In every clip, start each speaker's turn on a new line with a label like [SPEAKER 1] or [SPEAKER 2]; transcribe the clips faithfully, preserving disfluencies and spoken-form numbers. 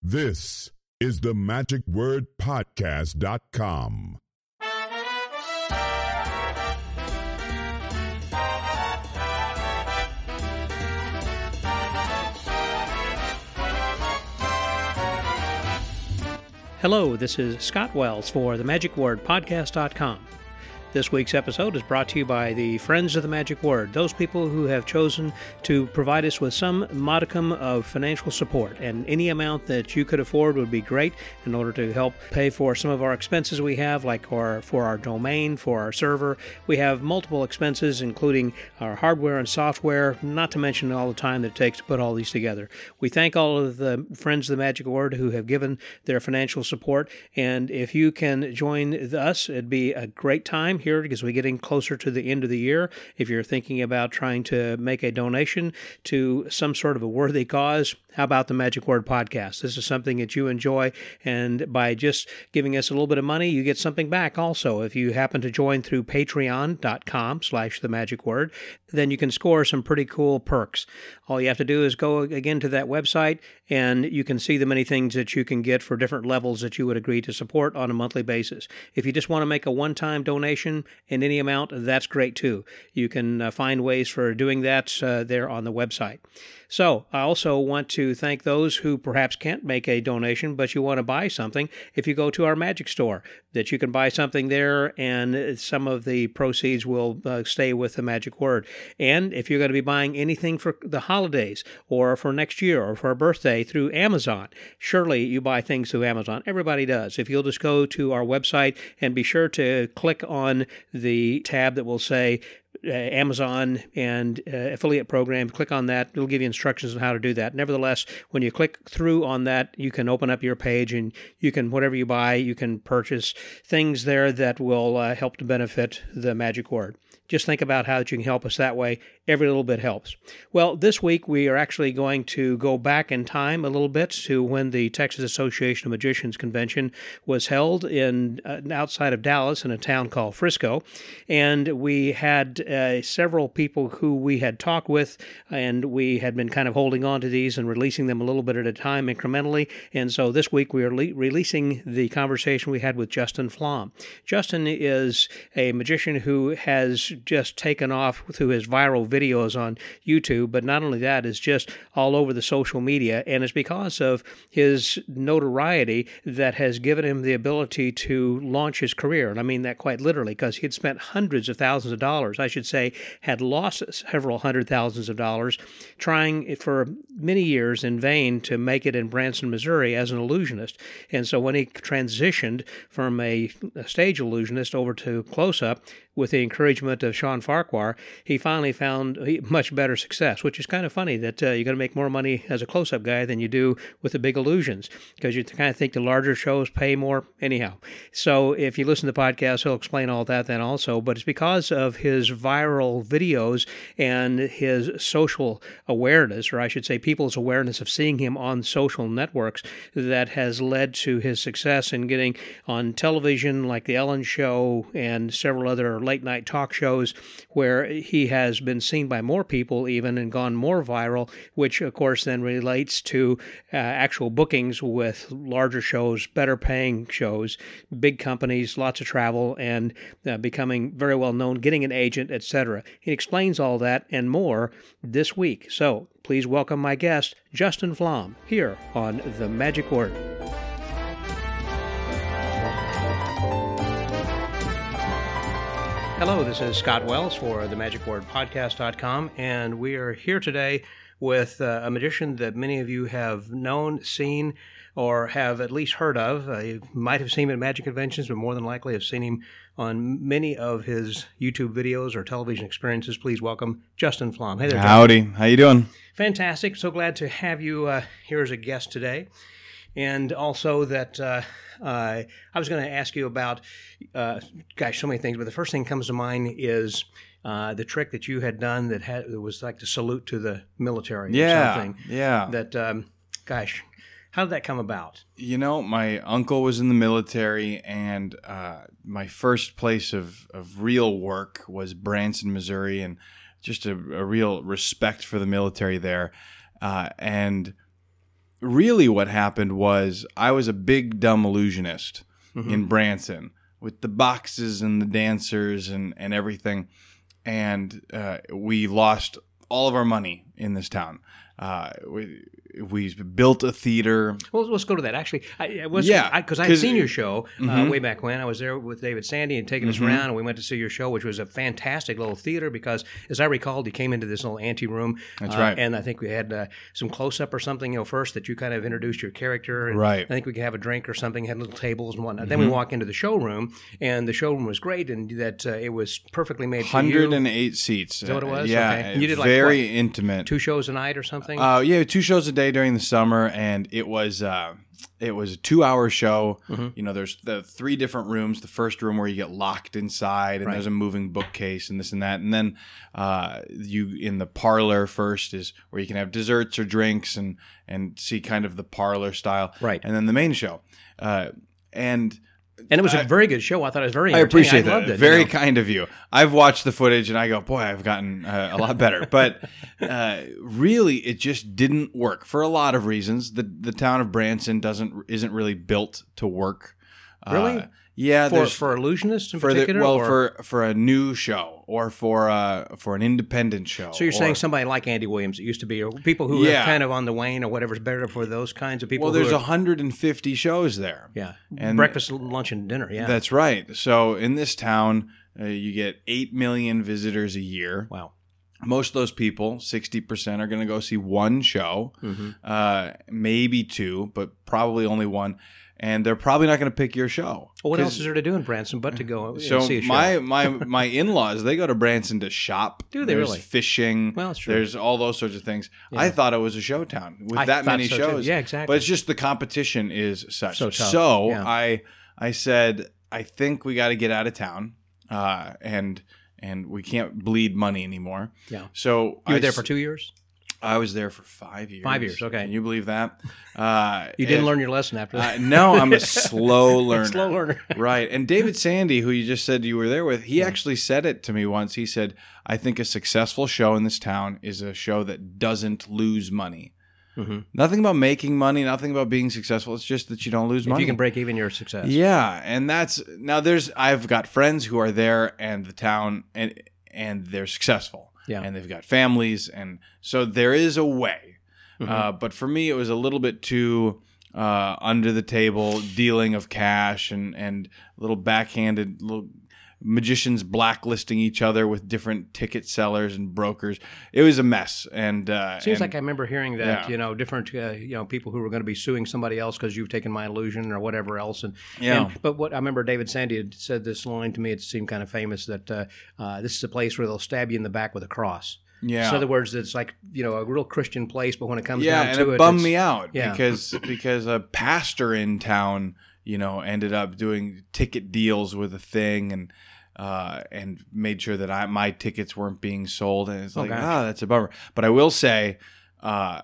[SPEAKER 1] This is the magic word podcast dot com.
[SPEAKER 2] Hello, this is Scott Wells for the magic word podcast dot com. This week's episode is brought to you by the Friends of the Magic Word, those people who have chosen to provide us with some modicum of financial support, and any amount that you could afford would be great in order to help pay for some of our expenses we have, like our, for our domain, for our server. We have multiple expenses, including our hardware and software, not to mention all the time that it takes to put all these together. We thank all of the Friends of the Magic Word who have given their financial support, and if you can join us, it'd be a great time here because we're getting closer to the end of the year. If you're thinking about trying to make a donation to some sort of a worthy cause, how about the Magic Word Podcast? This is something that you enjoy, and by just giving us a little bit of money, you get something back also. If you happen to join through patreon dot com slash the magic word, then you can score some pretty cool perks. All you have to do is go again to that website, and you can see the many things that you can get for different levels that you would agree to support on a monthly basis. If you just want to make a one-time donation in any amount, that's great too. You can uh, find ways for doing that uh, there on the website. So I also want to thank those who perhaps can't make a donation, but you want to buy something. If you go to our Magic Store, that you can buy something there, and some of the proceeds will uh, stay with the Magic Word. And if you're going to be buying anything for the holidays or for next year or for a birthday through Amazon, surely you buy things through Amazon. Everybody does. If you'll just go to our website and be sure to click on the tab that will say Uh, Amazon and uh, affiliate program, click on that. It'll give you instructions on how to do that. Nevertheless, when you click through on that, you can open up your page, and you can, whatever you buy, you can purchase things there that will uh, help to benefit the Magic Word. Just think about how you can help us that way. Every little bit helps. Well, this week we are actually going to go back in time a little bit to when the Texas Association of Magicians Convention was held in uh, outside of Dallas in a town called Frisco. And we had uh, several people who we had talked with, and we had been kind of holding on to these and releasing them a little bit at a time incrementally. And so this week we are le- releasing the conversation we had with Justin Flom. Justin is a magician who has just taken off through his viral videos on YouTube, but not only that, is just all over the social media, and it's because of his notoriety that has given him the ability to launch his career. And I mean that quite literally, because he had spent hundreds of thousands of dollars, I should say, had lost several hundred thousands of dollars trying for many years in vain to make it in Branson, Missouri as an illusionist. And so when he transitioned from a, a stage illusionist over to close-up, with the encouragement of Sean Farquhar, he finally found much better success, which is kind of funny that uh, you're going to make more money as a close-up guy than you do with the big illusions, because you kind of think the larger shows pay more anyhow. So if you listen to the podcast, he'll explain all that then also, but it's because of his viral videos and his social awareness, or I should say people's awareness of seeing him on social networks, that has led to his success in getting on television like The Ellen Show and several other late-night talk shows where he has been seen by more people even and gone more viral, which of course then relates to uh, actual bookings with larger shows, better-paying shows, big companies, lots of travel, and uh, becoming very well known, getting an agent, et cetera. He explains all that and more this week. So please welcome my guest, Justin Flom, here on The Magic Word. Hello, this is Scott Wells for the magic word podcast dot com, and we are here today with uh, a magician that many of you have known, seen, or have at least heard of. Uh, you might have seen him at magic conventions, but more than likely have seen him on many of his YouTube videos or television experiences. Please welcome Justin Flom. Hey there, Justin.
[SPEAKER 3] Howdy. How you doing?
[SPEAKER 2] Fantastic. So glad to have you uh, here as a guest today. And also that uh, uh, I was going to ask you about, uh, gosh, so many things, but the first thing that comes to mind is uh, the trick that you had done that had that was like the salute to the military
[SPEAKER 3] yeah,
[SPEAKER 2] or something.
[SPEAKER 3] Yeah,
[SPEAKER 2] That, um, gosh, how did that come about?
[SPEAKER 3] You know, my uncle was in the military, and uh, my first place of, of real work was Branson, Missouri, and just a, a real respect for the military there. Uh, and really what happened was I was a big dumb illusionist mm-hmm. in Branson with the boxes and the dancers and, and everything. And uh, we lost all of our money in this town. Uh, we we built a theater.
[SPEAKER 2] Well, let's go to that. Actually, I, I was
[SPEAKER 3] yeah,
[SPEAKER 2] because I had seen your show
[SPEAKER 3] mm-hmm.
[SPEAKER 2] uh, way back when. I was there with David Sandy and taking
[SPEAKER 3] mm-hmm.
[SPEAKER 2] us around, and we went to see your show, which was a fantastic little theater. Because, as I recalled, you came into this little ante room.
[SPEAKER 3] That's
[SPEAKER 2] uh,
[SPEAKER 3] right.
[SPEAKER 2] And I think we had uh, some close up or something. You know, first that you kind of introduced your character. And
[SPEAKER 3] right.
[SPEAKER 2] I think we could have a drink or something. Had little tables and whatnot. Mm-hmm. Then we walk into the showroom, and the showroom was great, and that uh, it was perfectly made.
[SPEAKER 3] one hundred eight
[SPEAKER 2] for you.
[SPEAKER 3] seats.
[SPEAKER 2] Is that what it was?
[SPEAKER 3] Yeah,
[SPEAKER 2] okay. And you did like
[SPEAKER 3] very
[SPEAKER 2] what,
[SPEAKER 3] intimate.
[SPEAKER 2] Two shows a night or something.
[SPEAKER 3] Uh, yeah, two shows a day during the summer, and it was uh, it was a two-hour show. Mm-hmm. You know, there's the three different rooms. The first room where you get locked inside, and
[SPEAKER 2] right.
[SPEAKER 3] there's a moving bookcase and this and that, and then uh, you in the parlor first is where you can have desserts or drinks and and see kind of the parlor style,
[SPEAKER 2] right?
[SPEAKER 3] And then the main show, uh, and.
[SPEAKER 2] And it was
[SPEAKER 3] I,
[SPEAKER 2] a very good show. I thought it was very
[SPEAKER 3] I appreciate
[SPEAKER 2] I
[SPEAKER 3] that.
[SPEAKER 2] loved it,
[SPEAKER 3] very
[SPEAKER 2] you know?
[SPEAKER 3] kind of you. I've watched the footage and I go, boy, I've gotten uh, a lot better. But uh, really, it just didn't work for a lot of reasons. The the town of Branson doesn't isn't really built to work.
[SPEAKER 2] Really?
[SPEAKER 3] Uh, yeah,
[SPEAKER 2] for for illusionists in
[SPEAKER 3] for
[SPEAKER 2] particular.
[SPEAKER 3] The, well,
[SPEAKER 2] or?
[SPEAKER 3] for for a new show or for uh, for an independent show.
[SPEAKER 2] So you're
[SPEAKER 3] or,
[SPEAKER 2] saying somebody like Andy Williams, it used to be, or people who
[SPEAKER 3] yeah.
[SPEAKER 2] are kind of on the wane or whatever is better for those kinds of people.
[SPEAKER 3] Well, there's
[SPEAKER 2] who are,
[SPEAKER 3] one hundred fifty shows there.
[SPEAKER 2] Yeah,
[SPEAKER 3] and
[SPEAKER 2] breakfast, lunch, and dinner. Yeah,
[SPEAKER 3] that's right. So in this town, uh, you get eight million visitors a year.
[SPEAKER 2] Wow.
[SPEAKER 3] Most of those people, sixty percent, are going to go see one show, mm-hmm. uh, maybe two, but probably only one. And they're probably not going to pick your show.
[SPEAKER 2] Well, what else is there to do in Branson but to go
[SPEAKER 3] so
[SPEAKER 2] and see a show?
[SPEAKER 3] my my my in-laws, they go to Branson to shop.
[SPEAKER 2] Do they
[SPEAKER 3] There's
[SPEAKER 2] really?
[SPEAKER 3] Fishing.
[SPEAKER 2] Well, that's true.
[SPEAKER 3] There's all those sorts of things.
[SPEAKER 2] Yeah.
[SPEAKER 3] I thought it was a show town with
[SPEAKER 2] I
[SPEAKER 3] that many
[SPEAKER 2] so
[SPEAKER 3] shows.
[SPEAKER 2] Too. Yeah, exactly.
[SPEAKER 3] But it's just the competition is such.
[SPEAKER 2] So tough.
[SPEAKER 3] So
[SPEAKER 2] yeah.
[SPEAKER 3] I I said I think we got to get out of town, uh, and and we can't bleed money anymore.
[SPEAKER 2] Yeah.
[SPEAKER 3] So
[SPEAKER 2] you were
[SPEAKER 3] I
[SPEAKER 2] there
[SPEAKER 3] s-
[SPEAKER 2] for two years.
[SPEAKER 3] I was there for five years.
[SPEAKER 2] Five years, okay.
[SPEAKER 3] Can you believe that? Uh,
[SPEAKER 2] you didn't
[SPEAKER 3] and,
[SPEAKER 2] learn your lesson after that.
[SPEAKER 3] Uh, no, I'm a slow learner.
[SPEAKER 2] Slow learner.
[SPEAKER 3] Right. And David Sandy, who you just said you were there with, he yeah. actually said it to me once. He said, I think a successful show in this town is a show that doesn't lose money. Mm-hmm. Nothing about making money, nothing about being successful. It's just that you don't lose
[SPEAKER 2] if
[SPEAKER 3] money.
[SPEAKER 2] You can break even your success.
[SPEAKER 3] Yeah. And that's, now there's, I've got friends who are there and the town, and and they're successful.
[SPEAKER 2] Yeah.
[SPEAKER 3] And they've got families, and so there is a way. Mm-hmm. Uh, but for me, it was a little bit too uh, under the table dealing of cash and and little backhanded little magicians blacklisting each other with different ticket sellers and brokers. It was a mess. And uh,
[SPEAKER 2] seems
[SPEAKER 3] and,
[SPEAKER 2] like I remember hearing that
[SPEAKER 3] yeah.
[SPEAKER 2] you know different uh, you know people who were going to be suing somebody else because you've taken my illusion or whatever else. And
[SPEAKER 3] yeah.
[SPEAKER 2] And, but what I remember David Sandy had said this line to me. It seemed kind of famous that uh, uh, this is a place where they'll stab you in the back with a cross.
[SPEAKER 3] Yeah.
[SPEAKER 2] So in other words, it's like you know a real Christian place, but when it comes
[SPEAKER 3] yeah,
[SPEAKER 2] down
[SPEAKER 3] and
[SPEAKER 2] to
[SPEAKER 3] it,
[SPEAKER 2] it,
[SPEAKER 3] bummed
[SPEAKER 2] it's,
[SPEAKER 3] me out
[SPEAKER 2] yeah.
[SPEAKER 3] because because a pastor in town, you know, ended up doing ticket deals with a thing and. Uh, and made sure that I, my tickets weren't being sold, and it's like, ah, oh, that's a bummer. But I will say, uh,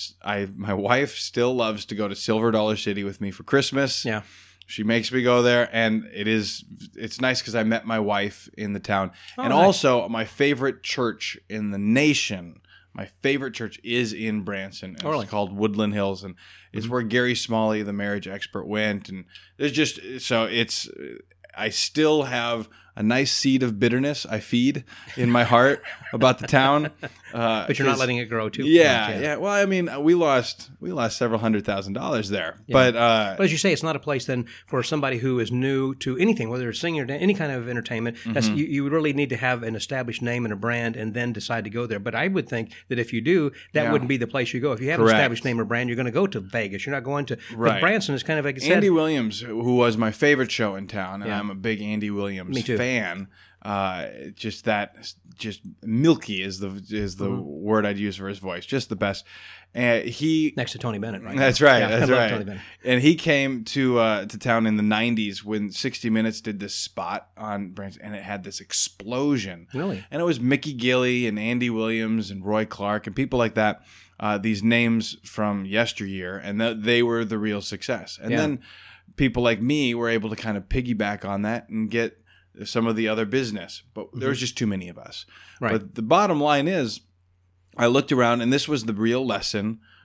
[SPEAKER 3] I my wife still loves to go to Silver Dollar City with me for Christmas.
[SPEAKER 2] Yeah,
[SPEAKER 3] she makes me go there, and it is it's nice because I met my wife in the town,
[SPEAKER 2] oh,
[SPEAKER 3] and
[SPEAKER 2] nice.
[SPEAKER 3] also my favorite church in the nation. My favorite church is in Branson. It's
[SPEAKER 2] oh, really?
[SPEAKER 3] called Woodland Hills, and it's mm-hmm. where Gary Smalley, the marriage expert, went. And there's just so it's. I still have a nice seed of bitterness I feed in my heart about the town. Uh,
[SPEAKER 2] but you're not letting it grow too
[SPEAKER 3] yeah,
[SPEAKER 2] much. Yeah,
[SPEAKER 3] yeah. Well, I mean, we lost we lost several hundred thousand dollars there.
[SPEAKER 2] Yeah.
[SPEAKER 3] But, uh,
[SPEAKER 2] but as you say, it's not a place then for somebody who is new to anything, whether it's singing or any kind of entertainment. Mm-hmm. That's, you, you really need to have an established name and a brand and then decide to go there. But I would think that if you do, that
[SPEAKER 3] yeah.
[SPEAKER 2] wouldn't be the place you go. If you have
[SPEAKER 3] Correct.
[SPEAKER 2] an established name or brand, you're going to go to Vegas. You're not going to
[SPEAKER 3] right.
[SPEAKER 2] But Branson is kind of like I said,
[SPEAKER 3] Andy Williams, who was my favorite show in town, and
[SPEAKER 2] yeah.
[SPEAKER 3] I'm a big Andy Williams
[SPEAKER 2] Me too.
[SPEAKER 3] fan. Uh, just that, just milky is the is the mm-hmm. word I'd use for his voice. Just the best. And he
[SPEAKER 2] next to Tony Bennett, right?
[SPEAKER 3] That's right.
[SPEAKER 2] Yeah,
[SPEAKER 3] that's
[SPEAKER 2] I love
[SPEAKER 3] right.
[SPEAKER 2] Tony Bennett.
[SPEAKER 3] And he came to uh, to town in the nineties when sixty minutes did this spot on Branson, and it had this explosion.
[SPEAKER 2] Really?
[SPEAKER 3] And it was Mickey Gilley and Andy Williams and Roy Clark and people like that. Uh, these names from yesteryear, and th- they were the real success. And
[SPEAKER 2] yeah.
[SPEAKER 3] then people like me were able to kind of piggyback on that and get some of the other business, but mm-hmm. there was just too many of us.
[SPEAKER 2] Right.
[SPEAKER 3] But the bottom line is, I looked around, and this was the real lesson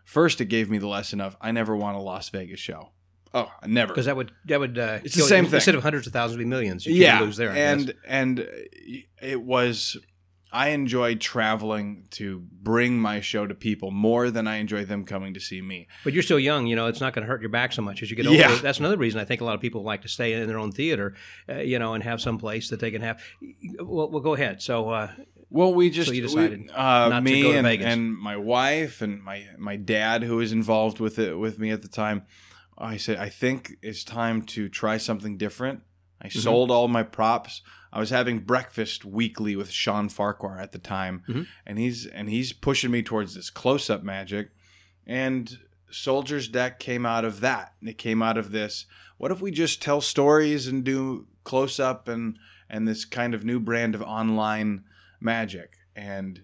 [SPEAKER 3] First, it gave me the lesson of I never want a Las Vegas show. Oh, never.
[SPEAKER 2] Because that would that would uh,
[SPEAKER 3] it's the same
[SPEAKER 2] you.
[SPEAKER 3] thing.
[SPEAKER 2] Instead of hundreds of thousands, it'd be millions. You
[SPEAKER 3] yeah,
[SPEAKER 2] lose there. I
[SPEAKER 3] and
[SPEAKER 2] guess.
[SPEAKER 3] and it was. I enjoy traveling to bring my show to people more than I enjoy them coming to see me.
[SPEAKER 2] But you're still young, you know. It's not going to hurt your back so much as you get older.
[SPEAKER 3] Yeah.
[SPEAKER 2] That's another reason I think a lot of people like to stay in their own theater, uh, you know, and have some place that they can have. Well, well go ahead. So. Uh,
[SPEAKER 3] Well, we just
[SPEAKER 2] so you decided
[SPEAKER 3] we, uh,
[SPEAKER 2] not
[SPEAKER 3] me
[SPEAKER 2] to go to
[SPEAKER 3] and,
[SPEAKER 2] Vegas.
[SPEAKER 3] and my wife and my my dad, who was involved with it with me at the time. I said, I think it's time to try something different. I mm-hmm. sold all my props. I was having breakfast weekly with Sean Farquhar at the time, mm-hmm. and he's and he's pushing me towards this close-up magic. And Soldier's Deck came out of that. It came out of this. What if we just tell stories and do close-up and and this kind of new brand of online magic? And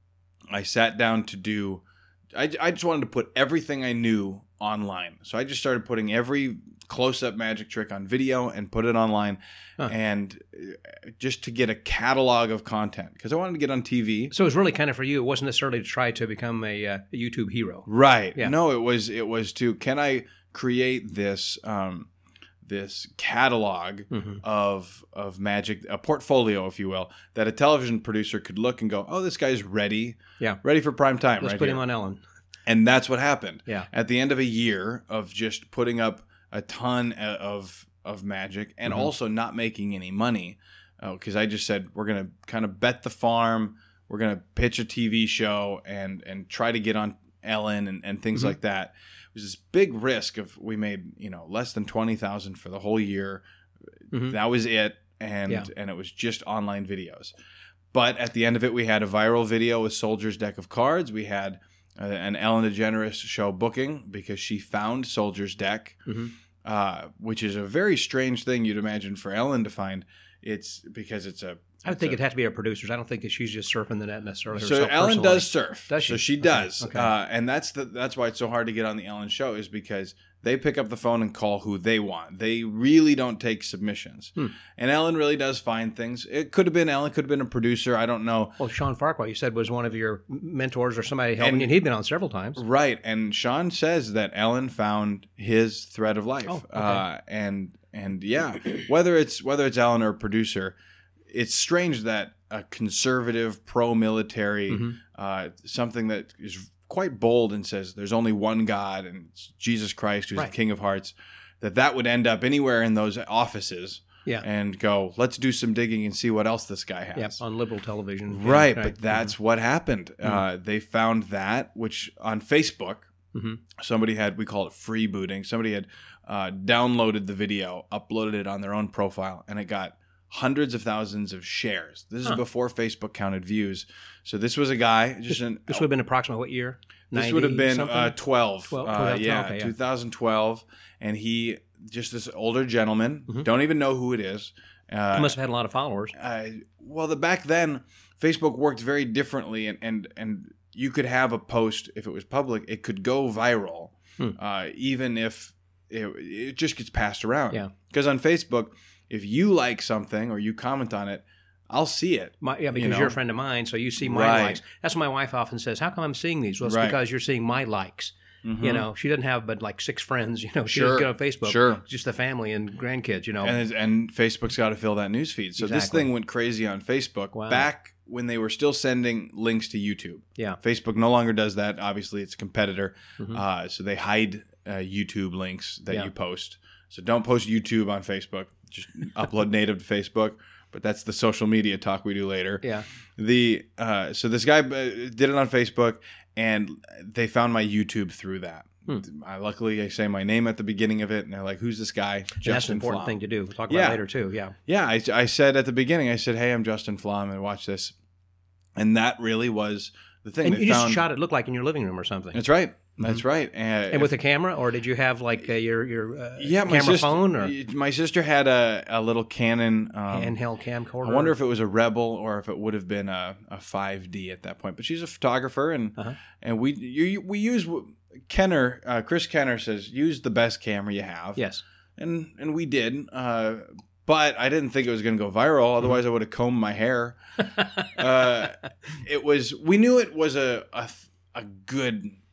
[SPEAKER 3] I sat down to do. I I just wanted to put everything I knew online. So I just started putting every close-up magic trick on video and put it online, huh. and just to get a catalog of content because I wanted to get on T V.
[SPEAKER 2] So it was really kind of for you. It wasn't necessarily to try to become a, uh, a YouTube hero,
[SPEAKER 3] right?
[SPEAKER 2] Yeah.
[SPEAKER 3] No, it was it was to can I create this um, this catalog mm-hmm. of of magic, a portfolio, if you will, that a television producer could look and go, oh, this guy's ready,
[SPEAKER 2] yeah,
[SPEAKER 3] ready for prime time.
[SPEAKER 2] Let's
[SPEAKER 3] right
[SPEAKER 2] put
[SPEAKER 3] here.
[SPEAKER 2] him on Ellen.
[SPEAKER 3] And that's what happened.
[SPEAKER 2] Yeah.
[SPEAKER 3] At the end of a year of just putting up a ton of of magic and mm-hmm. also not making any money, because uh, I just said we're gonna kind of bet the farm, we're gonna pitch a T V show and and try to get on Ellen and, and things mm-hmm. like that. It was this big risk of we made you know less than twenty thousand for the whole year. Mm-hmm. That was it, and yeah. and it was just online videos. But at the end of it, we had a viral video with Soldier's Deck of Cards. We had Uh, an Ellen DeGeneres show booking because she found Soldier's Deck, mm-hmm. uh, which is a very strange thing you'd imagine for Ellen to find. It's because it's a.
[SPEAKER 2] I would think a, it'd have to be our producers. I don't think that she's just surfing the net necessarily.
[SPEAKER 3] So Ellen does surf.
[SPEAKER 2] Does she?
[SPEAKER 3] So she does,
[SPEAKER 2] okay.
[SPEAKER 3] uh, and that's the that's why it's so hard to get on the Ellen show is because they pick up the phone and call who they want. They really don't take submissions, hmm. and Ellen really does find things. It could have been Ellen, could have been a producer. I don't know.
[SPEAKER 2] Well, Sean Farquhar, you said was one of your mentors or somebody helping and, you. And he'd been on several times,
[SPEAKER 3] right? And Sean says that Ellen found his thread of life,
[SPEAKER 2] oh, okay.
[SPEAKER 3] uh, and and yeah, whether it's whether it's Ellen or a producer, it's strange that a conservative, pro-military, mm-hmm. uh, something that is quite bold and says there's only one God and it's Jesus Christ who's
[SPEAKER 2] right.
[SPEAKER 3] the King of Hearts, that that would end up anywhere in those offices
[SPEAKER 2] yeah.
[SPEAKER 3] and go, let's do some digging and see what else this guy has.
[SPEAKER 2] Yeah, on liberal television.
[SPEAKER 3] Right,
[SPEAKER 2] yeah,
[SPEAKER 3] but
[SPEAKER 2] right.
[SPEAKER 3] that's mm-hmm. what happened. Mm-hmm. Uh, they found that, which on Facebook, mm-hmm. somebody had, we call it freebooting, somebody had uh, downloaded the video, uploaded it on their own profile, and it got hundreds of thousands of shares. This is huh. before Facebook counted views. So this was a guy. Just
[SPEAKER 2] this,
[SPEAKER 3] an,
[SPEAKER 2] this would have been approximately what year?
[SPEAKER 3] This would have been uh, twelve.
[SPEAKER 2] twelve,
[SPEAKER 3] uh,
[SPEAKER 2] twelve
[SPEAKER 3] yeah,
[SPEAKER 2] okay, yeah,
[SPEAKER 3] twenty twelve. And he, just this older gentleman, mm-hmm. don't even know who it is. Uh,
[SPEAKER 2] he must have had a lot of followers.
[SPEAKER 3] Uh, well, the back then, Facebook worked very differently, and, and, and you could have a post, if it was public, it could go viral, hmm. uh, even if it, it just gets passed around.
[SPEAKER 2] Yeah.
[SPEAKER 3] Because on Facebook, if you like something or you comment on it, I'll see it.
[SPEAKER 2] My, yeah, because
[SPEAKER 3] you know?
[SPEAKER 2] you're a friend of mine, so you see my
[SPEAKER 3] right.
[SPEAKER 2] likes. That's what my wife often says. How come I'm seeing these? Well, it's
[SPEAKER 3] right.
[SPEAKER 2] because you're seeing my likes. Mm-hmm. You know, she doesn't have but like six friends. You know, she
[SPEAKER 3] sure.
[SPEAKER 2] doesn't get on Facebook.
[SPEAKER 3] Sure.
[SPEAKER 2] Just the family and grandkids, you know.
[SPEAKER 3] And, and Facebook's got to fill that news feed. So
[SPEAKER 2] exactly.
[SPEAKER 3] this thing went crazy on Facebook
[SPEAKER 2] wow.
[SPEAKER 3] back when they were still sending links to YouTube.
[SPEAKER 2] Yeah.
[SPEAKER 3] Facebook no longer does that. Obviously, it's a competitor.
[SPEAKER 2] Mm-hmm.
[SPEAKER 3] Uh, so they hide uh, YouTube links that
[SPEAKER 2] yeah.
[SPEAKER 3] you post. So don't post YouTube on Facebook. Just upload native to Facebook. But that's the social media talk we do later.
[SPEAKER 2] Yeah.
[SPEAKER 3] The uh, so this guy did it on Facebook, and they found my YouTube through that. Hmm. I luckily I say my name at the beginning of it, and they're like, "Who's this guy?"
[SPEAKER 2] Justin that's an important
[SPEAKER 3] Flom.
[SPEAKER 2] thing to do. We'll talk
[SPEAKER 3] yeah.
[SPEAKER 2] about it later too. Yeah.
[SPEAKER 3] Yeah. I, I said at the beginning, I said, "Hey, I'm Justin Flom, and watch this," and that really was the thing.
[SPEAKER 2] And
[SPEAKER 3] they
[SPEAKER 2] you
[SPEAKER 3] found,
[SPEAKER 2] just shot it. Looked like in your living room or something.
[SPEAKER 3] That's right. That's mm-hmm. right.
[SPEAKER 2] And, and with a camera, or did you have like uh, your your uh,
[SPEAKER 3] yeah,
[SPEAKER 2] camera
[SPEAKER 3] my sister,
[SPEAKER 2] phone? Or
[SPEAKER 3] my sister had a, a little Canon um,
[SPEAKER 2] handheld camcorder.
[SPEAKER 3] I wonder if it was a Rebel or if it would have been a, a five D at that point. But she's a photographer, and uh-huh. and we you, we use Kenner. Uh, Chris Kenner says use the best camera you have.
[SPEAKER 2] Yes,
[SPEAKER 3] and and we did. Uh, But I didn't think it was going to go viral. Otherwise, I would have combed my hair. uh, it was. We knew it was a a, a good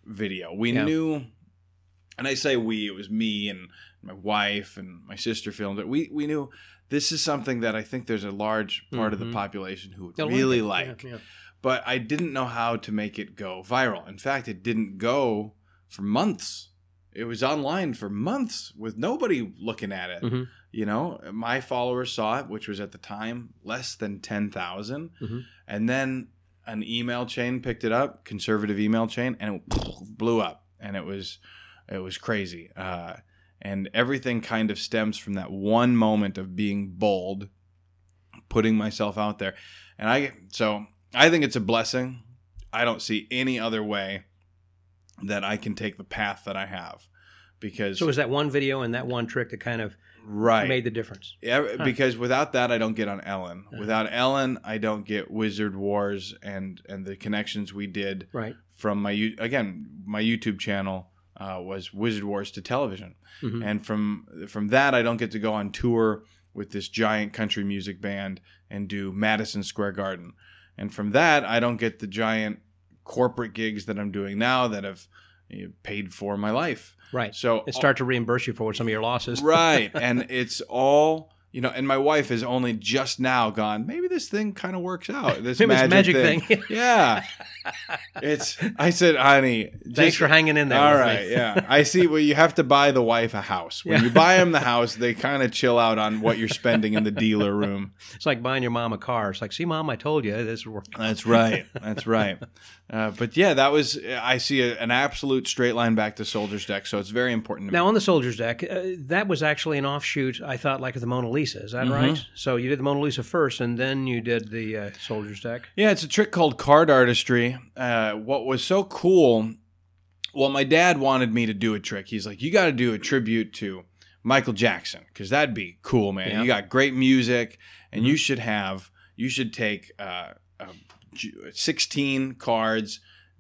[SPEAKER 3] video. We
[SPEAKER 2] Yeah.
[SPEAKER 3] knew, and I say we, it was me and my wife and my sister filmed it. We we knew this is something that I think there's a large part mm-hmm. of the population who would
[SPEAKER 2] They'll
[SPEAKER 3] really
[SPEAKER 2] like.
[SPEAKER 3] like.
[SPEAKER 2] Yeah, yeah.
[SPEAKER 3] But I didn't know how to make it go viral. In fact, it didn't go for months. It was online for months with nobody looking at it. Mm-hmm. You know, my followers saw it, which was at the time less than ten thousand. Mm-hmm. And then an email chain picked it up, conservative email chain, and it blew up. And it was it was crazy. Uh, and everything kind of stems from that one moment of being bold, putting myself out there. And I so I think it's a blessing. I don't see any other way that I can take the path that I have, because
[SPEAKER 2] so it was that one video and that one trick that kind of
[SPEAKER 3] right
[SPEAKER 2] made the difference.
[SPEAKER 3] Yeah,
[SPEAKER 2] huh.
[SPEAKER 3] Because without that, I don't get on Ellen. Uh-huh. Without Ellen, I don't get Wizard Wars and and the connections we did
[SPEAKER 2] right
[SPEAKER 3] from my again my YouTube channel uh, was Wizard Wars to television, mm-hmm. and from from that, I don't get to go on tour with this giant country music band and do Madison Square Garden, and from that, I don't get the giant corporate gigs that I'm doing now that have you know, paid for my life.
[SPEAKER 2] Right.
[SPEAKER 3] So
[SPEAKER 2] it start to reimburse you for some of your losses.
[SPEAKER 3] Right. And it's all, you know, and my wife has only just now gone, maybe this thing kind of works out. This
[SPEAKER 2] maybe
[SPEAKER 3] magic,
[SPEAKER 2] magic thing.
[SPEAKER 3] thing. Yeah. It's, I said, honey. Just,
[SPEAKER 2] thanks for hanging in there.
[SPEAKER 3] All
[SPEAKER 2] with
[SPEAKER 3] right.
[SPEAKER 2] me.
[SPEAKER 3] Yeah. I see. Well, you have to buy the wife a house. When
[SPEAKER 2] yeah.
[SPEAKER 3] you buy them the house, they kind of chill out on what you're spending in the dealer room.
[SPEAKER 2] It's like buying your mom a car. It's like, see, Mom, I told you this worked.
[SPEAKER 3] That's right. That's right. Uh, but yeah, that was, I see a, an absolute straight line back to Soldier's Deck. So it's very important to
[SPEAKER 2] now,
[SPEAKER 3] me.
[SPEAKER 2] on the Soldier's Deck, uh, that was actually an offshoot, I thought, like of the Mona Lisa. Is that
[SPEAKER 3] Mm-hmm.
[SPEAKER 2] right? So you did the Mona Lisa first, and then you did the uh, Soldier's Deck?
[SPEAKER 3] Yeah, it's a trick called card artistry. Uh, what was so cool, well, my dad wanted me to do a trick. He's like, you got to do a tribute to Michael Jackson, because that'd be cool, man.
[SPEAKER 2] Yeah.
[SPEAKER 3] You got great music, and mm-hmm. you should have, you should take uh, uh, sixteen cards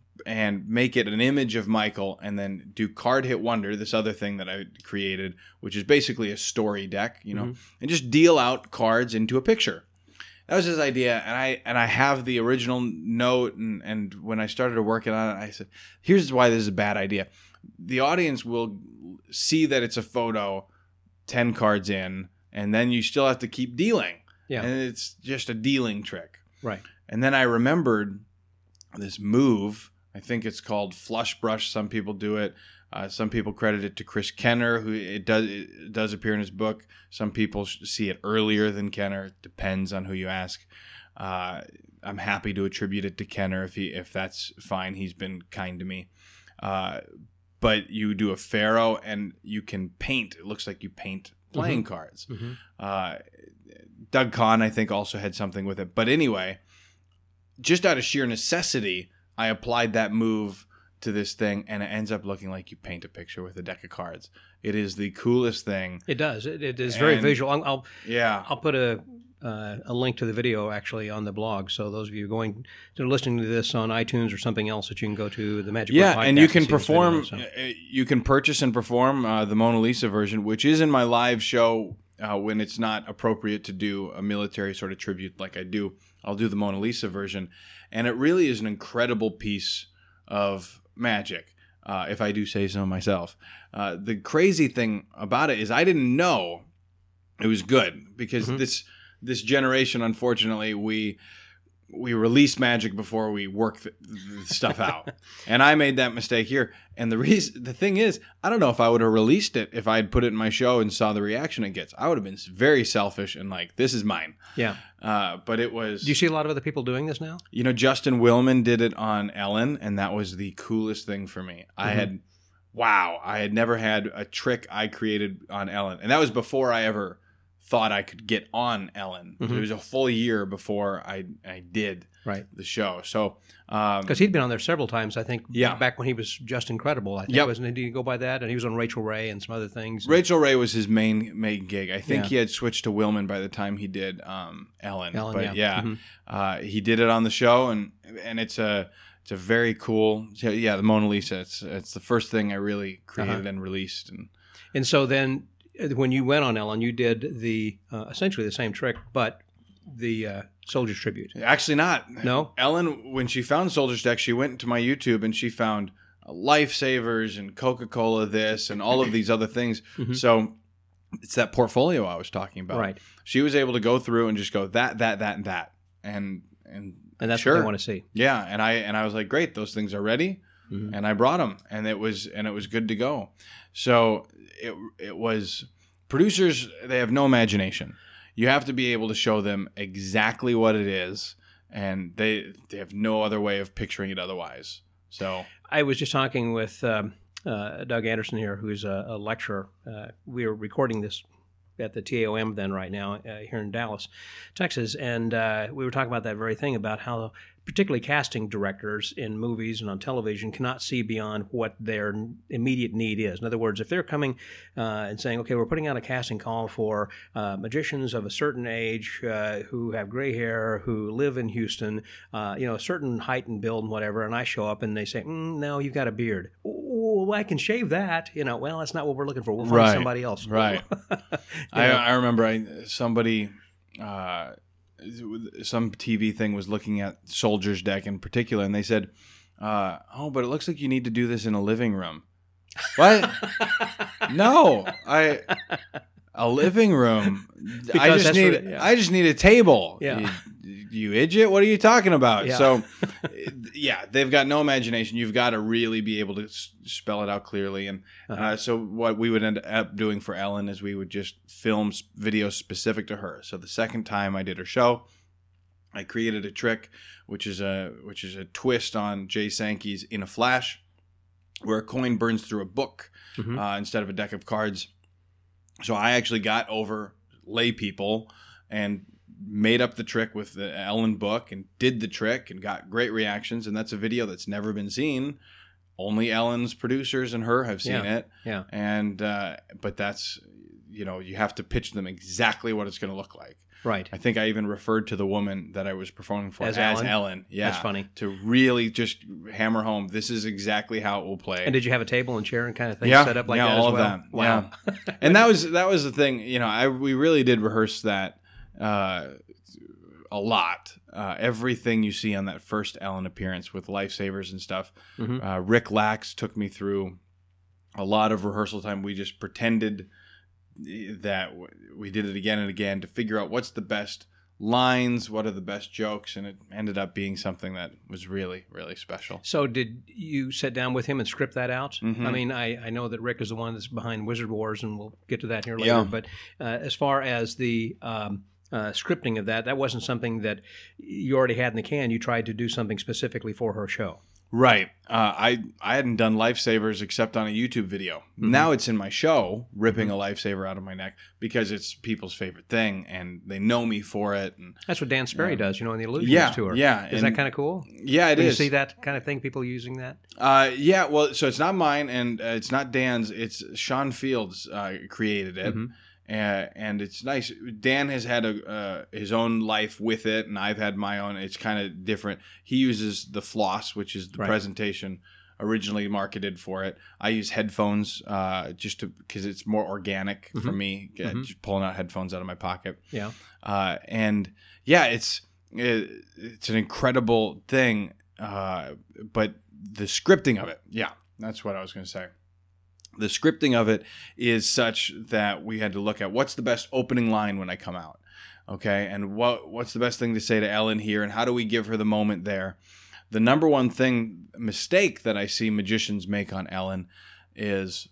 [SPEAKER 3] and make it an image of Michael, and then do Card Hit Wonder, this other thing that I created, which is basically a story deck, you know, mm-hmm. and just deal out cards into a picture. That was his idea, and I and I have the original note, and, and when I started working on it, I said, here's why this is a bad idea. The audience will see that it's a photo ten cards in, and then you still have to keep dealing.
[SPEAKER 2] Yeah.
[SPEAKER 3] And it's just a dealing trick.
[SPEAKER 2] Right.
[SPEAKER 3] And then I remembered this move. I think it's called Flush Brush. Some people do it. Uh, some people credit it to Chris Kenner, who it does it does appear in his book. Some people see it earlier than Kenner. It depends on who you ask. Uh, I'm happy to attribute it to Kenner if he if that's fine. He's been kind to me. Uh, but you do a pharaoh and you can paint. It looks like you paint playing mm-hmm. cards. Mm-hmm. Uh, Doug Kahn, I think, also had something with it. But anyway, just out of sheer necessity, I applied that move to this thing, and it ends up looking like you paint a picture with a deck of cards. It is the coolest thing.
[SPEAKER 2] It does. It, it is very
[SPEAKER 3] and,
[SPEAKER 2] visual. I'll, I'll
[SPEAKER 3] yeah.
[SPEAKER 2] I'll put a uh, a link to the video actually on the blog. So those of you going to listening to this on iTunes or something else, that you can go to the Magic
[SPEAKER 3] yeah,
[SPEAKER 2] Word Podcast
[SPEAKER 3] and you can
[SPEAKER 2] and see
[SPEAKER 3] perform.
[SPEAKER 2] this video, so.
[SPEAKER 3] You can purchase and perform uh, the Mona Lisa version, which is in my live show uh, when it's not appropriate to do a military sort of tribute like I do. I'll do the Mona Lisa version, and it really is an incredible piece of magic. Uh, if I do say so myself. Uh, the crazy thing about it is I didn't know it was good, because mm-hmm. this this generation, unfortunately, we we release magic before we work the, the stuff out. And I made that mistake here. And the reason, the thing is, I don't know if I would have released it if I had put it in my show and saw the reaction it gets. I would have been very selfish and like, this is mine.
[SPEAKER 2] Yeah.
[SPEAKER 3] Uh, but it was...
[SPEAKER 2] Do you see a lot of other people doing this now?
[SPEAKER 3] You know, Justin Willman did it on Ellen, and that was the coolest thing for me. Mm-hmm. I had, wow, I had never had a trick I created on Ellen. And that was before I ever thought I could get on Ellen. Mm-hmm. It was a full year before I I did
[SPEAKER 2] right.
[SPEAKER 3] the show. So because
[SPEAKER 2] um, he'd been on there several times, I think.
[SPEAKER 3] Yeah.
[SPEAKER 2] Back when he was just incredible. I think
[SPEAKER 3] yep.
[SPEAKER 2] wasn't he? Did he go by that? And he was on Rachel Ray and some other things.
[SPEAKER 3] Rachel Ray was his main main gig. I think
[SPEAKER 2] yeah.
[SPEAKER 3] he had switched to Willman by the time he did um, Ellen.
[SPEAKER 2] Ellen.
[SPEAKER 3] But
[SPEAKER 2] yeah,
[SPEAKER 3] yeah
[SPEAKER 2] mm-hmm.
[SPEAKER 3] uh, he did it on the show, and and it's a it's a very cool. Yeah, the Mona Lisa. It's it's the first thing I really created uh-huh. and released, and
[SPEAKER 2] and so then. When you went on Ellen, you did the uh, essentially the same trick, but the uh, Soldier's Tribute.
[SPEAKER 3] Actually not.
[SPEAKER 2] No?
[SPEAKER 3] Ellen, when she found Soldier's Deck, she went to my YouTube and she found Lifesavers and Coca-Cola this and all of these other things. Mm-hmm. So it's that portfolio I was talking about.
[SPEAKER 2] Right.
[SPEAKER 3] She was able to go through and just go that, that, that, and that. And and,
[SPEAKER 2] and that's
[SPEAKER 3] sure.
[SPEAKER 2] what they want to see.
[SPEAKER 3] Yeah. And I and I was like, great, those things are ready. Mm-hmm. And I brought them, and it was and it was good to go. So it it was producers, they have no imagination. You have to be able to show them exactly what it is, and they they have no other way of picturing it otherwise. So
[SPEAKER 2] I was just talking with um, uh, Doug Anderson here, who's a, a lecturer. Uh, we are recording this at the T A O M then right now uh, here in Dallas, Texas, and uh, we were talking about that very thing, about how particularly casting directors in movies and on television cannot see beyond what their immediate need is. In other words, if they're coming uh, and saying, okay, we're putting out a casting call for uh, magicians of a certain age uh, who have gray hair, who live in Houston, uh, you know, a certain height and build and whatever, and I show up and they say, mm, no, you've got a beard. Oh, I can shave that. You know, well, that's not what we're looking for. We'll find
[SPEAKER 3] right.
[SPEAKER 2] somebody else.
[SPEAKER 3] Right. I, I remember I, somebody... Uh, some T V thing was looking at Soldier's Deck in particular, and they said, uh, oh, but it looks like you need to do this in a living room. What? No, I a living room. Because I just need it, yeah. I just need a table.
[SPEAKER 2] Yeah.
[SPEAKER 3] You, you idiot, what are you talking about?
[SPEAKER 2] Yeah.
[SPEAKER 3] So yeah, they've got no imagination. You've got to really be able to s- spell it out clearly. And uh-huh. uh, so what we would end up doing for Ellen is we would just film videos specific to her. So the second time I did her show, I created a trick, which is a which is a twist on Jay Sankey's In a Flash, where a coin burns through a book mm-hmm. uh, instead of a deck of cards. So I actually got over lay people and made up the trick with the Ellen book and did the trick and got great reactions. And that's a video that's never been seen. Only Ellen's producers and her have seen
[SPEAKER 2] yeah.
[SPEAKER 3] it.
[SPEAKER 2] Yeah.
[SPEAKER 3] And, uh, but that's, you know, you have to pitch them exactly what it's going to look like.
[SPEAKER 2] Right.
[SPEAKER 3] I think I even referred to the woman that I was performing for
[SPEAKER 2] as,
[SPEAKER 3] as
[SPEAKER 2] Ellen.
[SPEAKER 3] Ellen. Yeah.
[SPEAKER 2] That's funny.
[SPEAKER 3] To really just hammer home, this is exactly how it will play.
[SPEAKER 2] And did you have a table and chair and kind of thing
[SPEAKER 3] yeah,
[SPEAKER 2] set up like
[SPEAKER 3] yeah,
[SPEAKER 2] that
[SPEAKER 3] all
[SPEAKER 2] as well?
[SPEAKER 3] Of that.
[SPEAKER 2] Wow.
[SPEAKER 3] Yeah. And that was that was the thing. You know, I we really did rehearse that uh, a lot. Uh, everything you see on that first Ellen appearance with Lifesavers and stuff. Mm-hmm. Uh, Rick Lax took me through a lot of rehearsal time. We just pretended that we did it again and again to figure out what's the best lines, what are the best jokes, and it ended up being something that was really, really special.
[SPEAKER 2] So did you sit down with him and script that out?
[SPEAKER 3] Mm-hmm.
[SPEAKER 2] I mean, I, I know that Rick is the one that's behind Wizard Wars, and we'll get to that here later,
[SPEAKER 3] yeah.
[SPEAKER 2] but uh, as far as the um, uh, scripting of that, that wasn't something that you already had in the can. You tried to do something specifically for her show.
[SPEAKER 3] Right. Uh, I I hadn't done Lifesavers except on a YouTube video. Mm-hmm. Now it's in my show, ripping mm-hmm. a lifesaver out of my neck, because it's people's favorite thing, and they know me for it. And
[SPEAKER 2] that's what Dan Sperry uh, does, you know, in the Illusions
[SPEAKER 3] yeah,
[SPEAKER 2] tour.
[SPEAKER 3] Yeah.
[SPEAKER 2] Is and, that kind of cool?
[SPEAKER 3] Yeah, it
[SPEAKER 2] Did
[SPEAKER 3] is.
[SPEAKER 2] you see that kind of thing, people using that?
[SPEAKER 3] Uh, yeah, well, so it's not mine, and uh, it's not Dan's. It's Sean Fields uh, created it. Mm-hmm. Uh, and it's nice. Dan has had a uh, his own life with it, and I've had my own. It's kind of different. He uses the Floss, which is the right. presentation originally marketed for it. I use headphones uh, just to because it's more organic mm-hmm. for me. Mm-hmm. Just pulling out headphones out of my pocket.
[SPEAKER 2] Yeah,
[SPEAKER 3] uh, and yeah, it's it, it's an incredible thing. Uh, but the scripting of it, yeah, that's what I was going to say. The scripting of it is such that we had to look at what's the best opening line when I come out, okay? And what what's the best thing to say to Ellen here, and how do we give her the moment there? The number one thing, mistake that I see magicians make on Ellen is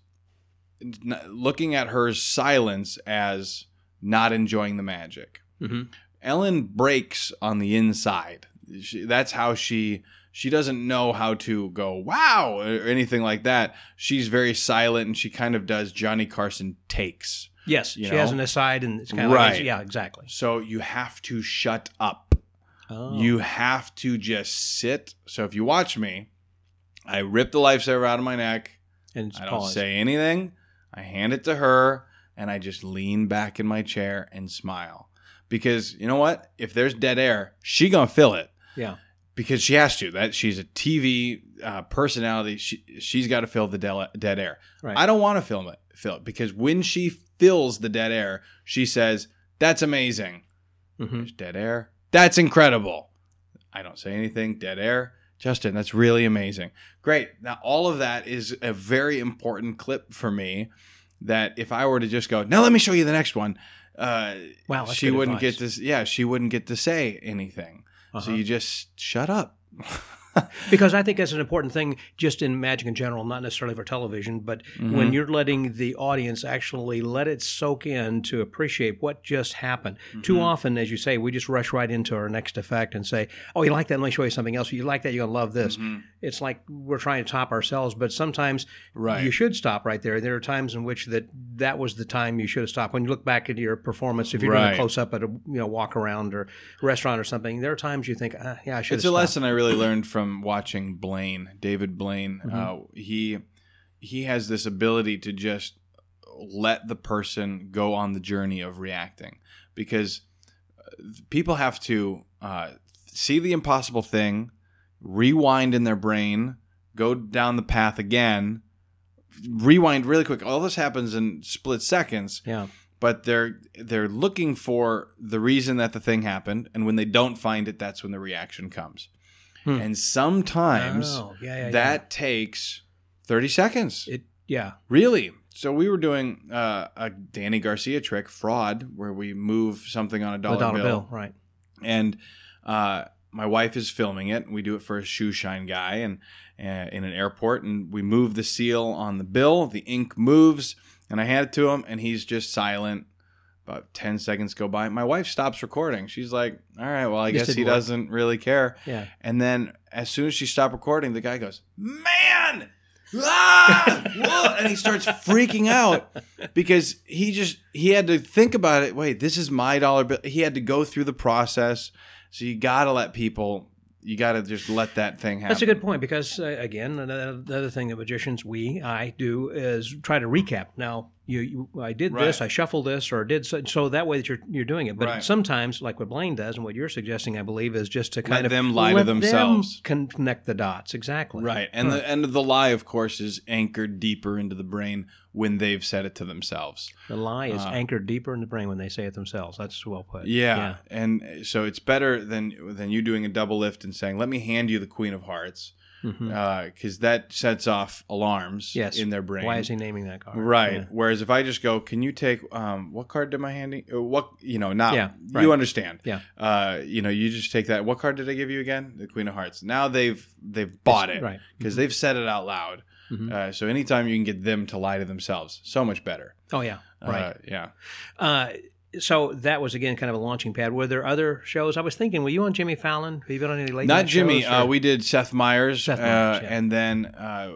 [SPEAKER 3] looking at her silence as not enjoying the magic. Mm-hmm. Ellen breaks on the inside. She, that's how she... She doesn't know how to go, wow, or anything like that. She's very silent, and she kind of does Johnny Carson takes.
[SPEAKER 2] Yes,
[SPEAKER 3] you
[SPEAKER 2] she
[SPEAKER 3] know?
[SPEAKER 2] has an aside, and it's kind of
[SPEAKER 3] right.
[SPEAKER 2] like, yeah, exactly.
[SPEAKER 3] So you have to shut up. Oh. You have to just sit. So if you watch me, I rip the lifesaver out of my neck.
[SPEAKER 2] And
[SPEAKER 3] I don't
[SPEAKER 2] pause.
[SPEAKER 3] say anything. I hand it to her, and I just lean back in my chair and smile. Because you know what? If there's dead air, she gonna fill it.
[SPEAKER 2] Yeah.
[SPEAKER 3] Because she has to. That she's a T V uh, personality. She she's got to fill the de- dead air.
[SPEAKER 2] Right.
[SPEAKER 3] I don't want to film it. Fill it because when she fills the dead air, she says, "That's amazing." Mm-hmm. There's dead air. That's incredible. I don't say anything. Dead air. Justin, that's really amazing. Great. Now, all of that is a very important clip for me that if I were to just go, now let me show you the next one, uh,
[SPEAKER 2] wow,
[SPEAKER 3] she wouldn't advice. get to, yeah, she wouldn't get to say anything. Uh-huh. So you just shut up.
[SPEAKER 2] Because I think that's an important thing just in magic in general, not necessarily for television, but mm-hmm. when you're letting the audience actually let it soak in to appreciate what just happened. Mm-hmm. Too often, as you say, we just rush right into our next effect and say, oh, you like that? Let me show you something else. You like that? You're going to love this. Mm-hmm. It's like we're trying to top ourselves, but sometimes right. you should stop right there. There are times in which that that was the time you should have stopped. When you look back at your performance, if you're right. doing a close-up at a you know walk around or restaurant or something, there are times you think, ah, yeah, I should have
[SPEAKER 3] It's
[SPEAKER 2] stopped.
[SPEAKER 3] a lesson I really learned from From watching Blaine, David Blaine. Mm-hmm. Uh, he he has this ability to just let the person go on the journey of reacting, because people have to uh, see the impossible thing, rewind in their brain, go down the path again, rewind really quick. All this happens in split seconds.
[SPEAKER 2] Yeah.
[SPEAKER 3] But they're they're looking for the reason that the thing happened, and when they don't find it, that's when the reaction comes. Hmm. And sometimes
[SPEAKER 2] oh, yeah, yeah,
[SPEAKER 3] that
[SPEAKER 2] yeah.
[SPEAKER 3] takes thirty seconds.
[SPEAKER 2] It yeah.
[SPEAKER 3] Really. So we were doing uh, a Danny Garcia trick, fraud, where we move something on a dollar,
[SPEAKER 2] dollar
[SPEAKER 3] bill.
[SPEAKER 2] bill. Right.
[SPEAKER 3] And uh, my wife is filming it. We do it for a shoe shine guy and uh, in an airport. And we move the seal on the bill. The ink moves. And I hand it to him, and he's just silent. About ten seconds go by. My wife stops recording. She's like, all right, well, I
[SPEAKER 2] this
[SPEAKER 3] guess he
[SPEAKER 2] work.
[SPEAKER 3] doesn't really care.
[SPEAKER 2] Yeah.
[SPEAKER 3] And then as soon as she stopped recording, the guy goes, man! Ah! Whoa! And he starts freaking out because he just, he had to think about it. Wait, this is my dollar bill. He had to go through the process. So you got to let people... You got to just let that thing happen.
[SPEAKER 2] That's a good point because, uh, again, another, another thing that magicians, we, I do is try to recap. Now, you, you I did
[SPEAKER 3] right.
[SPEAKER 2] this, I shuffled this, or did so, so that way that you're you're doing it. But
[SPEAKER 3] right.
[SPEAKER 2] sometimes, like what Blaine does, and what you're suggesting, I believe, is just to kind
[SPEAKER 3] let
[SPEAKER 2] of
[SPEAKER 3] them lie
[SPEAKER 2] let
[SPEAKER 3] to themselves,
[SPEAKER 2] them connect the dots. Exactly.
[SPEAKER 3] Right, and huh. the and the lie, of course, is anchored deeper into the brain when they've said it to themselves.
[SPEAKER 2] The lie is
[SPEAKER 3] uh,
[SPEAKER 2] anchored deeper in the brain when they say it themselves. That's well put.
[SPEAKER 3] Yeah.
[SPEAKER 2] yeah,
[SPEAKER 3] and so it's better than than you doing a double lift and saying, "Let me hand you the Queen of Hearts," because mm-hmm. uh, that sets off alarms
[SPEAKER 2] yes.
[SPEAKER 3] in their brain.
[SPEAKER 2] Why is he naming that card?
[SPEAKER 3] Right.
[SPEAKER 2] Yeah.
[SPEAKER 3] Whereas if I just go, "Can you take um, what card am I handing? Uh, what you know? Not
[SPEAKER 2] yeah, right.
[SPEAKER 3] you understand?
[SPEAKER 2] Yeah.
[SPEAKER 3] Uh, you know, you just take that. What card did I give you again? The Queen of Hearts. Now they've they've bought
[SPEAKER 2] it's,
[SPEAKER 3] it
[SPEAKER 2] right
[SPEAKER 3] because
[SPEAKER 2] mm-hmm.
[SPEAKER 3] they've said it out loud. Mm-hmm. Uh, so anytime you can get them to lie to themselves, so much better.
[SPEAKER 2] Oh yeah, right.
[SPEAKER 3] Uh, yeah.
[SPEAKER 2] Uh, so that was again kind of a launching pad. Were there other shows? I was thinking, were you on Jimmy Fallon? Have you been on any late
[SPEAKER 3] Not
[SPEAKER 2] night
[SPEAKER 3] Jimmy.
[SPEAKER 2] shows?
[SPEAKER 3] Uh, we did Seth Meyers,
[SPEAKER 2] Seth Meyers
[SPEAKER 3] uh,
[SPEAKER 2] yeah.
[SPEAKER 3] and then, uh,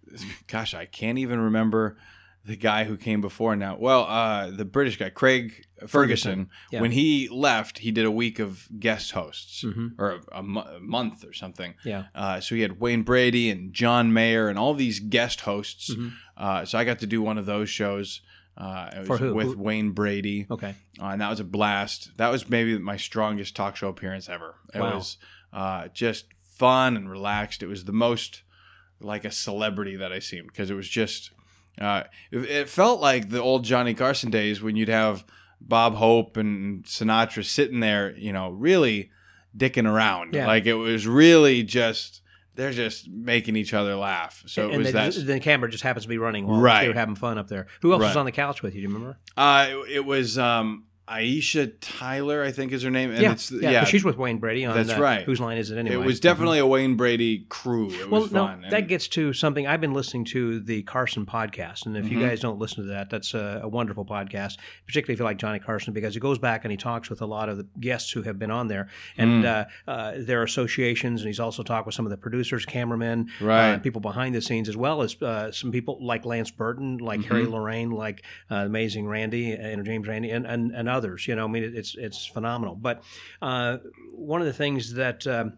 [SPEAKER 3] gosh, I can't even remember the guy who came before now. Well, uh, the British guy, Craig Ferguson.
[SPEAKER 2] Ferguson. Yeah.
[SPEAKER 3] When he left, he did a week of guest hosts,
[SPEAKER 2] mm-hmm.
[SPEAKER 3] or a, a, mo- a month or something.
[SPEAKER 2] Yeah.
[SPEAKER 3] Uh, so he had Wayne Brady and John Mayer and all these guest hosts. Mm-hmm. Uh, so I got to do one of those shows. Uh, it was
[SPEAKER 2] For who?
[SPEAKER 3] With
[SPEAKER 2] who?
[SPEAKER 3] Wayne Brady.
[SPEAKER 2] Okay.
[SPEAKER 3] Uh, and that was a blast. That was maybe my strongest talk show appearance ever. It
[SPEAKER 2] wow.
[SPEAKER 3] was uh, just fun and relaxed. It was the most like a celebrity that I seen because it was just, uh, it, it felt like the old Johnny Carson days when you'd have Bob Hope and Sinatra sitting there, you know, really dicking around.
[SPEAKER 2] Yeah.
[SPEAKER 3] Like it was really just... They're just making each other laugh. So
[SPEAKER 2] and
[SPEAKER 3] it was
[SPEAKER 2] they,
[SPEAKER 3] that.
[SPEAKER 2] The camera just happens to be running while
[SPEAKER 3] right.
[SPEAKER 2] they were having fun up there. Who else
[SPEAKER 3] right.
[SPEAKER 2] was on the couch with you? Do you remember?
[SPEAKER 3] Uh, it, it was um, Aisha Tyler, I think is her name. And
[SPEAKER 2] yeah,
[SPEAKER 3] it's,
[SPEAKER 2] yeah,
[SPEAKER 3] yeah.
[SPEAKER 2] she's with Wayne Brady on
[SPEAKER 3] That's
[SPEAKER 2] uh,
[SPEAKER 3] right.
[SPEAKER 2] Whose Line Is It Anyway?
[SPEAKER 3] It was definitely mm-hmm. a Wayne Brady crew. It
[SPEAKER 2] well,
[SPEAKER 3] was
[SPEAKER 2] no,
[SPEAKER 3] fun.
[SPEAKER 2] that
[SPEAKER 3] and,
[SPEAKER 2] gets to something. I've been listening to the Carson podcast, and if mm-hmm. you guys don't listen to that, that's a, a wonderful podcast, particularly if you like Johnny Carson, because he goes back and he talks with a lot of the guests who have been on there, and mm. uh, uh, their associations, and he's also talked with some of the producers, cameramen,
[SPEAKER 3] right.
[SPEAKER 2] uh, people behind the scenes, as well as uh, some people like Lance Burton, like
[SPEAKER 3] mm-hmm.
[SPEAKER 2] Harry Lorraine, like uh, Amazing Randy, and James Randy, and, and, and others. You know, I mean, it's it's phenomenal. But uh, one of the things that um,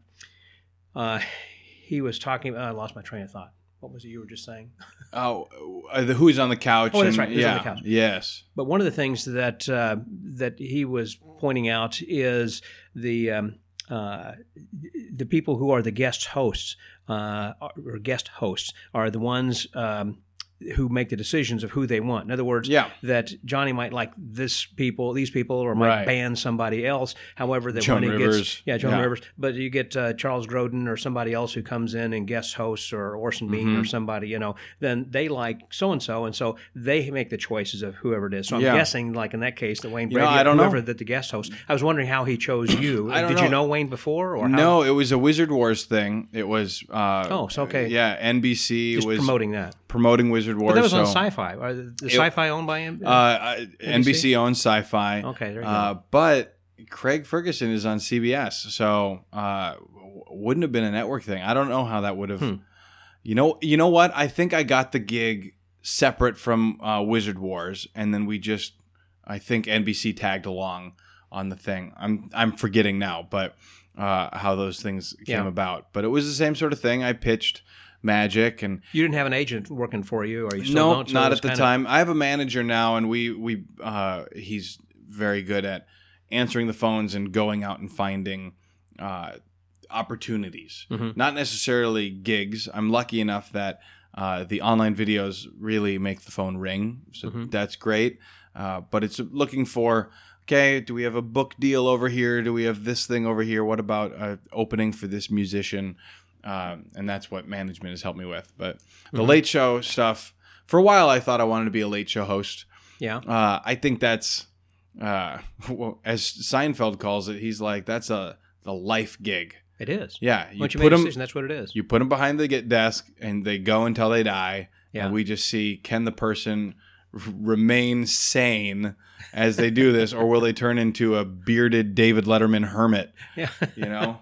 [SPEAKER 2] uh, he was talking about, I lost my train of thought. What was it you were just saying?
[SPEAKER 3] Oh, uh, the Who's on the Couch.
[SPEAKER 2] Oh, that's
[SPEAKER 3] and,
[SPEAKER 2] right. Who's
[SPEAKER 3] yeah,
[SPEAKER 2] on the Couch.
[SPEAKER 3] Yes.
[SPEAKER 2] But one of the things that uh, that he was pointing out is the um, uh, the people who are the guest hosts uh, or guest hosts are the ones. Um, who make the decisions of who they want. In other words,
[SPEAKER 3] yeah.
[SPEAKER 2] that Johnny might like this people, these people, or might
[SPEAKER 3] right.
[SPEAKER 2] ban somebody else. However, that
[SPEAKER 3] Joan
[SPEAKER 2] when he
[SPEAKER 3] Rivers.
[SPEAKER 2] gets yeah, Joan
[SPEAKER 3] yeah.
[SPEAKER 2] Rivers, but you get uh, Charles Grodin or somebody else who comes in and guest hosts, or Orson Bean
[SPEAKER 3] mm-hmm.
[SPEAKER 2] or somebody, you know, then they like so and so, and so they make the choices of whoever it is. So I'm
[SPEAKER 3] yeah.
[SPEAKER 2] guessing, like in that case, that Wayne
[SPEAKER 3] You know,
[SPEAKER 2] Brady,
[SPEAKER 3] I don't
[SPEAKER 2] whoever
[SPEAKER 3] know.
[SPEAKER 2] that the guest host. I was wondering how he chose you.
[SPEAKER 3] I don't
[SPEAKER 2] Did
[SPEAKER 3] know.
[SPEAKER 2] you know Wayne before, or how?
[SPEAKER 3] No, it was a Wizard Wars thing. It was uh,
[SPEAKER 2] oh, so okay,
[SPEAKER 3] yeah, N B C
[SPEAKER 2] just
[SPEAKER 3] was
[SPEAKER 2] promoting that.
[SPEAKER 3] promoting Wizard Wars.
[SPEAKER 2] But that was
[SPEAKER 3] so,
[SPEAKER 2] on Sci-Fi. Are the the
[SPEAKER 3] it,
[SPEAKER 2] Sci-Fi owned by N B C?
[SPEAKER 3] Uh, N B C owns Sci-Fi.
[SPEAKER 2] Okay, there you go.
[SPEAKER 3] Uh, but Craig Ferguson is on C B S, so uh, wouldn't have been a network thing. I don't know how that would have.
[SPEAKER 2] Hmm.
[SPEAKER 3] You know, you know what? I think I got the gig separate from uh, Wizard Wars, and then we just, I think N B C tagged along on the thing. I'm I'm forgetting now, but uh, how those things came
[SPEAKER 2] Yeah.
[SPEAKER 3] about. But it was the same sort of thing. I pitched Magic, and
[SPEAKER 2] You didn't have an agent working for you, or you still
[SPEAKER 3] no,
[SPEAKER 2] don't? So
[SPEAKER 3] not
[SPEAKER 2] it was
[SPEAKER 3] at the
[SPEAKER 2] kinda-
[SPEAKER 3] time. I have a manager now, and we we uh, he's very good at answering the phones and going out and finding uh, opportunities,
[SPEAKER 2] Mhm.
[SPEAKER 3] not necessarily gigs. I'm lucky enough that uh, the online videos really make the phone ring, so
[SPEAKER 2] Mhm.
[SPEAKER 3] that's great. Uh, but it's looking for, okay, do we have a book deal over here? Do we have this thing over here? What about an opening for this musician? Um, and that's what management has helped me with. But the
[SPEAKER 2] Mhm.
[SPEAKER 3] late show stuff, for a while I thought I wanted to be a late show host.
[SPEAKER 2] Yeah.
[SPEAKER 3] Uh, I think that's, uh, as Seinfeld calls it, he's like, that's a the life gig.
[SPEAKER 2] It is.
[SPEAKER 3] Yeah, you
[SPEAKER 2] Once you
[SPEAKER 3] put
[SPEAKER 2] make a
[SPEAKER 3] them,
[SPEAKER 2] decision, that's what it is.
[SPEAKER 3] you put them behind the get desk, and they go until they die.
[SPEAKER 2] Yeah.
[SPEAKER 3] And we just see, can the person r- remain sane as they do this, or will they turn into a bearded David Letterman hermit?
[SPEAKER 2] Yeah.
[SPEAKER 3] You know.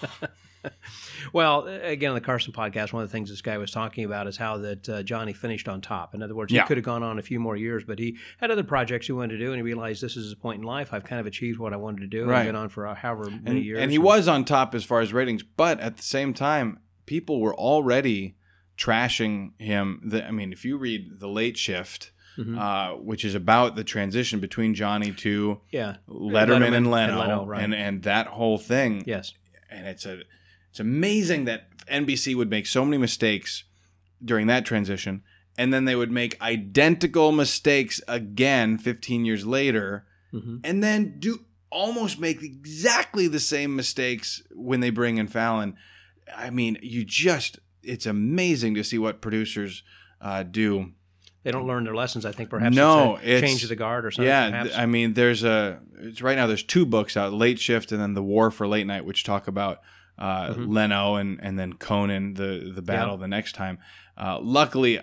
[SPEAKER 2] Well, again, on the Carson podcast, one of the things this guy was talking about is how that uh, Johnny finished on top. In other words, he
[SPEAKER 3] Yeah.
[SPEAKER 2] could have gone on a few more years, but he had other projects he wanted to do, and he realized this is a point in life. I've kind of achieved what I wanted to do.
[SPEAKER 3] Right.
[SPEAKER 2] I've been on for uh, however many
[SPEAKER 3] and,
[SPEAKER 2] years.
[SPEAKER 3] and he was on top as far as ratings, but at the same time, people were already trashing him. The, I mean, if you read The Late Shift,
[SPEAKER 2] Mhm.
[SPEAKER 3] uh, which is about the transition between Johnny to
[SPEAKER 2] yeah.
[SPEAKER 3] Letterman,
[SPEAKER 2] Letterman
[SPEAKER 3] and Leno,
[SPEAKER 2] and Leno, right.
[SPEAKER 3] and, and that whole thing.
[SPEAKER 2] Yes.
[SPEAKER 3] And it's a it's amazing that N B C would make so many mistakes during that transition, and then they would make identical mistakes again fifteen years later,
[SPEAKER 2] Mhm.
[SPEAKER 3] and then do almost make exactly the same mistakes when they bring in Fallon. I mean, you just, it's amazing to see what producers uh, do.
[SPEAKER 2] They don't learn their lessons, I think, perhaps.
[SPEAKER 3] No,
[SPEAKER 2] it's a
[SPEAKER 3] it's-
[SPEAKER 2] change of the guard or something.
[SPEAKER 3] Yeah,
[SPEAKER 2] perhaps.
[SPEAKER 3] th- I mean, there's a, it's right now there's two books out, Late Shift and then The War for Late Night, which talk about uh,
[SPEAKER 2] Mhm.
[SPEAKER 3] Leno and, and then Conan, the, the battle
[SPEAKER 2] Yeah.
[SPEAKER 3] the next time. Uh, luckily,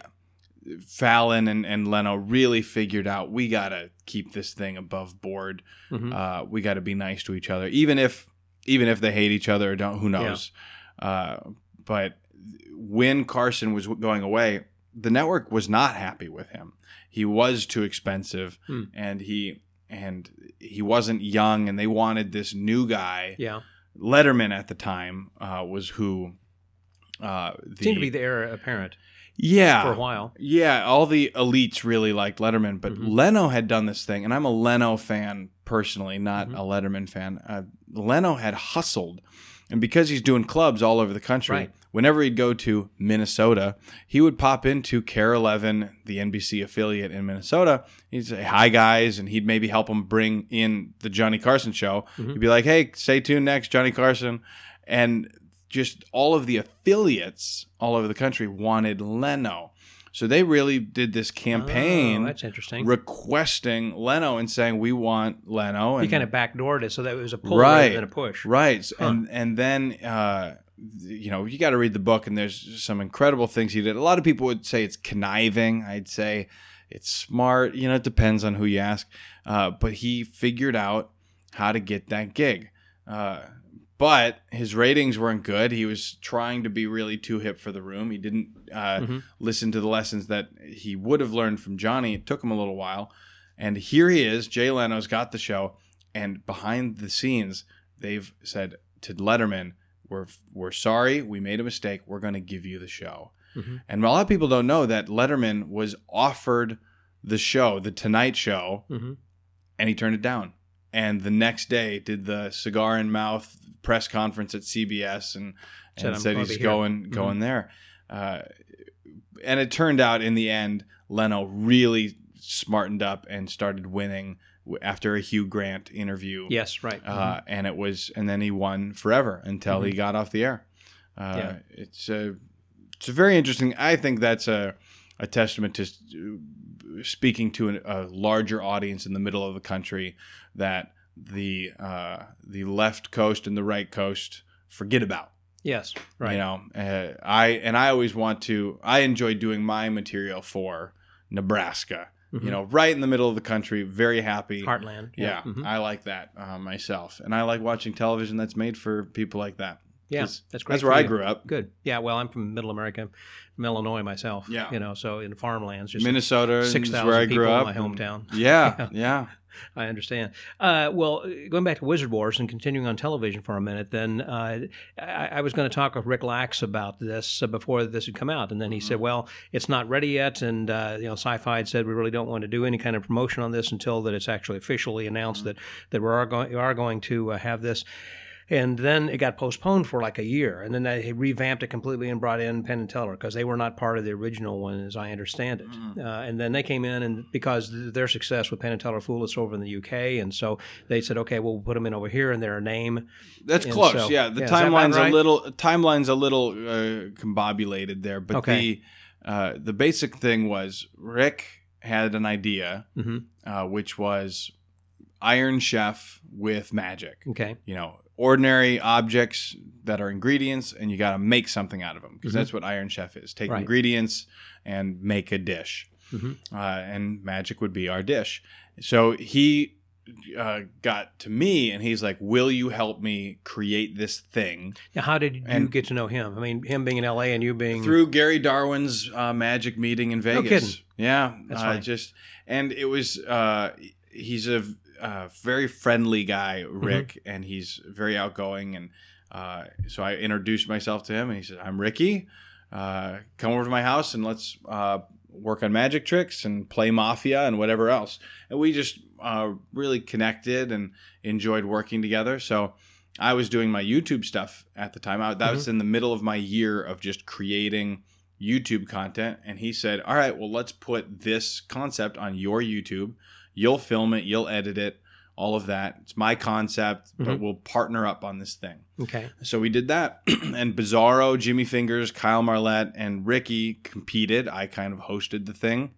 [SPEAKER 3] Fallon and, and Leno really figured out, we got to keep this thing above board.
[SPEAKER 2] Mhm.
[SPEAKER 3] Uh, we got to be nice to each other, even if even if they hate each other or don't, who knows. Uh, but when Carson was going away, the network was not happy with him. He was too expensive,
[SPEAKER 2] Hmm.
[SPEAKER 3] and he and he wasn't young, and they wanted this new guy.
[SPEAKER 2] Yeah.
[SPEAKER 3] Letterman at the time uh, was who. Uh, the,
[SPEAKER 2] Seemed to be the heir apparent
[SPEAKER 3] yeah
[SPEAKER 2] for a while.
[SPEAKER 3] yeah, all the elites really liked Letterman, but
[SPEAKER 2] Mhm.
[SPEAKER 3] Leno had done this thing, and I'm a Leno fan personally, not
[SPEAKER 2] Mhm.
[SPEAKER 3] a Letterman fan. Uh, Leno had hustled, and because he's doing clubs all over the country,
[SPEAKER 2] Right.
[SPEAKER 3] whenever he'd go to Minnesota, he would pop into Care eleven, the N B C affiliate in Minnesota. He'd say, "Hi, guys," and he'd maybe help them bring in the Johnny Carson show.
[SPEAKER 2] Mhm.
[SPEAKER 3] He'd be like, "Hey, stay tuned next, Johnny Carson," and just all of the affiliates all over the country wanted Leno. So they really did this campaign
[SPEAKER 2] Oh, that's interesting.
[SPEAKER 3] requesting Leno and saying, we want Leno. And
[SPEAKER 2] He kind of backdoored it so that it was a pull
[SPEAKER 3] Right.
[SPEAKER 2] rather than a push.
[SPEAKER 3] Right.
[SPEAKER 2] Huh.
[SPEAKER 3] And and then, uh, you know, you got to read the book, and there's some incredible things he did. A lot of people would say it's conniving. I'd say it's smart. You know, it depends on who you ask. Uh, but he figured out how to get that gig. Uh, but his ratings weren't good. He was trying to be really too hip for the room. He didn't uh,
[SPEAKER 2] Mhm.
[SPEAKER 3] listen to the lessons that he would have learned from Johnny. It took him a little while. And here he is. Jay Leno's got the show. And behind the scenes, they've said to Letterman, we're, we're sorry. We made a mistake. We're going to give you the show.
[SPEAKER 2] Mhm.
[SPEAKER 3] And a lot of people don't know that Letterman was offered the show, The Tonight Show,
[SPEAKER 2] Mhm.
[SPEAKER 3] and he turned it down. And the next day did the cigar in mouth press conference at C B S and,
[SPEAKER 2] Said,
[SPEAKER 3] and
[SPEAKER 2] "I'm
[SPEAKER 3] said
[SPEAKER 2] gonna
[SPEAKER 3] he's
[SPEAKER 2] be here."
[SPEAKER 3] going
[SPEAKER 2] Mhm.
[SPEAKER 3] going there. Uh, and it turned out in the end, Leno really smartened up and started winning after a Hugh Grant interview.
[SPEAKER 2] Yes, right.
[SPEAKER 3] Uh,
[SPEAKER 2] mm-hmm.
[SPEAKER 3] And it was, and then he won forever until mm-hmm. he got off the air. Uh, yeah. It's a, it's a very interesting. I think that's a, a testament to speaking to an, a larger audience in the middle of the country that the uh, the left coast and the right coast forget about.
[SPEAKER 2] Yes, right.
[SPEAKER 3] You know, uh, I and I always want to. I enjoy doing my material for Nebraska. Mm-hmm. You know, right in the middle of the country. Very happy.
[SPEAKER 2] Heartland.
[SPEAKER 3] Yeah, yeah mm-hmm. I like that uh, myself, and I like watching television that's made for people like that.
[SPEAKER 2] Yeah, that's great.
[SPEAKER 3] That's where I grew up.
[SPEAKER 2] Good. Yeah, well, I'm from Middle America, from Illinois myself.
[SPEAKER 3] Yeah.
[SPEAKER 2] You know, so in farmlands, just
[SPEAKER 3] Minnesota,
[SPEAKER 2] six thousand
[SPEAKER 3] where I
[SPEAKER 2] people
[SPEAKER 3] grew up.
[SPEAKER 2] in my hometown.
[SPEAKER 3] Yeah, yeah. yeah.
[SPEAKER 2] I understand. Uh, well, going back to Wizard Wars and continuing on television for a minute, then uh, I, I was going to talk with Rick Lax about this uh, before this had come out, and then he mm-hmm. said, "Well, it's not ready yet," and uh, you know, Sci-Fi had said we really don't want to do any kind of promotion on this until that it's actually officially announced mm-hmm. that that we are going we are going to uh, have this. And then it got postponed for like a year. And then they revamped it completely and brought in Penn and Teller because they were not part of the original one, as I understand it. Mm-hmm. Uh, and then they came in, and because th- their success with Penn and Teller fooled us over in the U K, and so they said, okay, we'll put them in over here, and they're a name.
[SPEAKER 3] That's
[SPEAKER 2] and
[SPEAKER 3] close,
[SPEAKER 2] so,
[SPEAKER 3] yeah. The
[SPEAKER 2] yeah,
[SPEAKER 3] timeline's
[SPEAKER 2] right?
[SPEAKER 3] a little timeline's a little uh, combobulated there, but
[SPEAKER 2] okay.
[SPEAKER 3] the uh, the basic thing was Rick had an idea,
[SPEAKER 2] mm-hmm. uh,
[SPEAKER 3] which was Iron Chef with magic.
[SPEAKER 2] Okay,
[SPEAKER 3] you know. Ordinary objects that are ingredients, and you got to make something out of them because mm-hmm. that's what Iron Chef is. Take
[SPEAKER 2] right.
[SPEAKER 3] ingredients and make a dish.
[SPEAKER 2] Mm-hmm.
[SPEAKER 3] Uh, and magic would be our dish. So he uh, got to me, and he's like, will you help me create this thing?
[SPEAKER 2] Now, how did you
[SPEAKER 3] and
[SPEAKER 2] get to know him? I mean, him being in L A and you being...
[SPEAKER 3] Through Gary Darwin's uh, magic meeting in Vegas.
[SPEAKER 2] No kidding.
[SPEAKER 3] Yeah.
[SPEAKER 2] That's
[SPEAKER 3] uh,
[SPEAKER 2] right.
[SPEAKER 3] Just, and it was... Uh, he's a... Uh, very friendly guy, Rick, mm-hmm. and he's very outgoing. And uh, so I introduced myself to him, and he said, I'm Ricky. Uh, come over to my house, and let's uh, work on magic tricks and play Mafia and whatever else. And we just uh, really connected and enjoyed working together. So I was doing my YouTube stuff at the time. I, that mm-hmm. was in the middle of my year of just creating YouTube content. And he said, all right, well, let's put this concept on your YouTube. You'll film it, you'll edit it, all of that. It's my concept, mm-hmm. but we'll partner up on this thing.
[SPEAKER 2] Okay.
[SPEAKER 3] So we did that. And Bizarro, Jimmy Fingers, Kyle Marlette, and Ricky competed. I kind of hosted the thing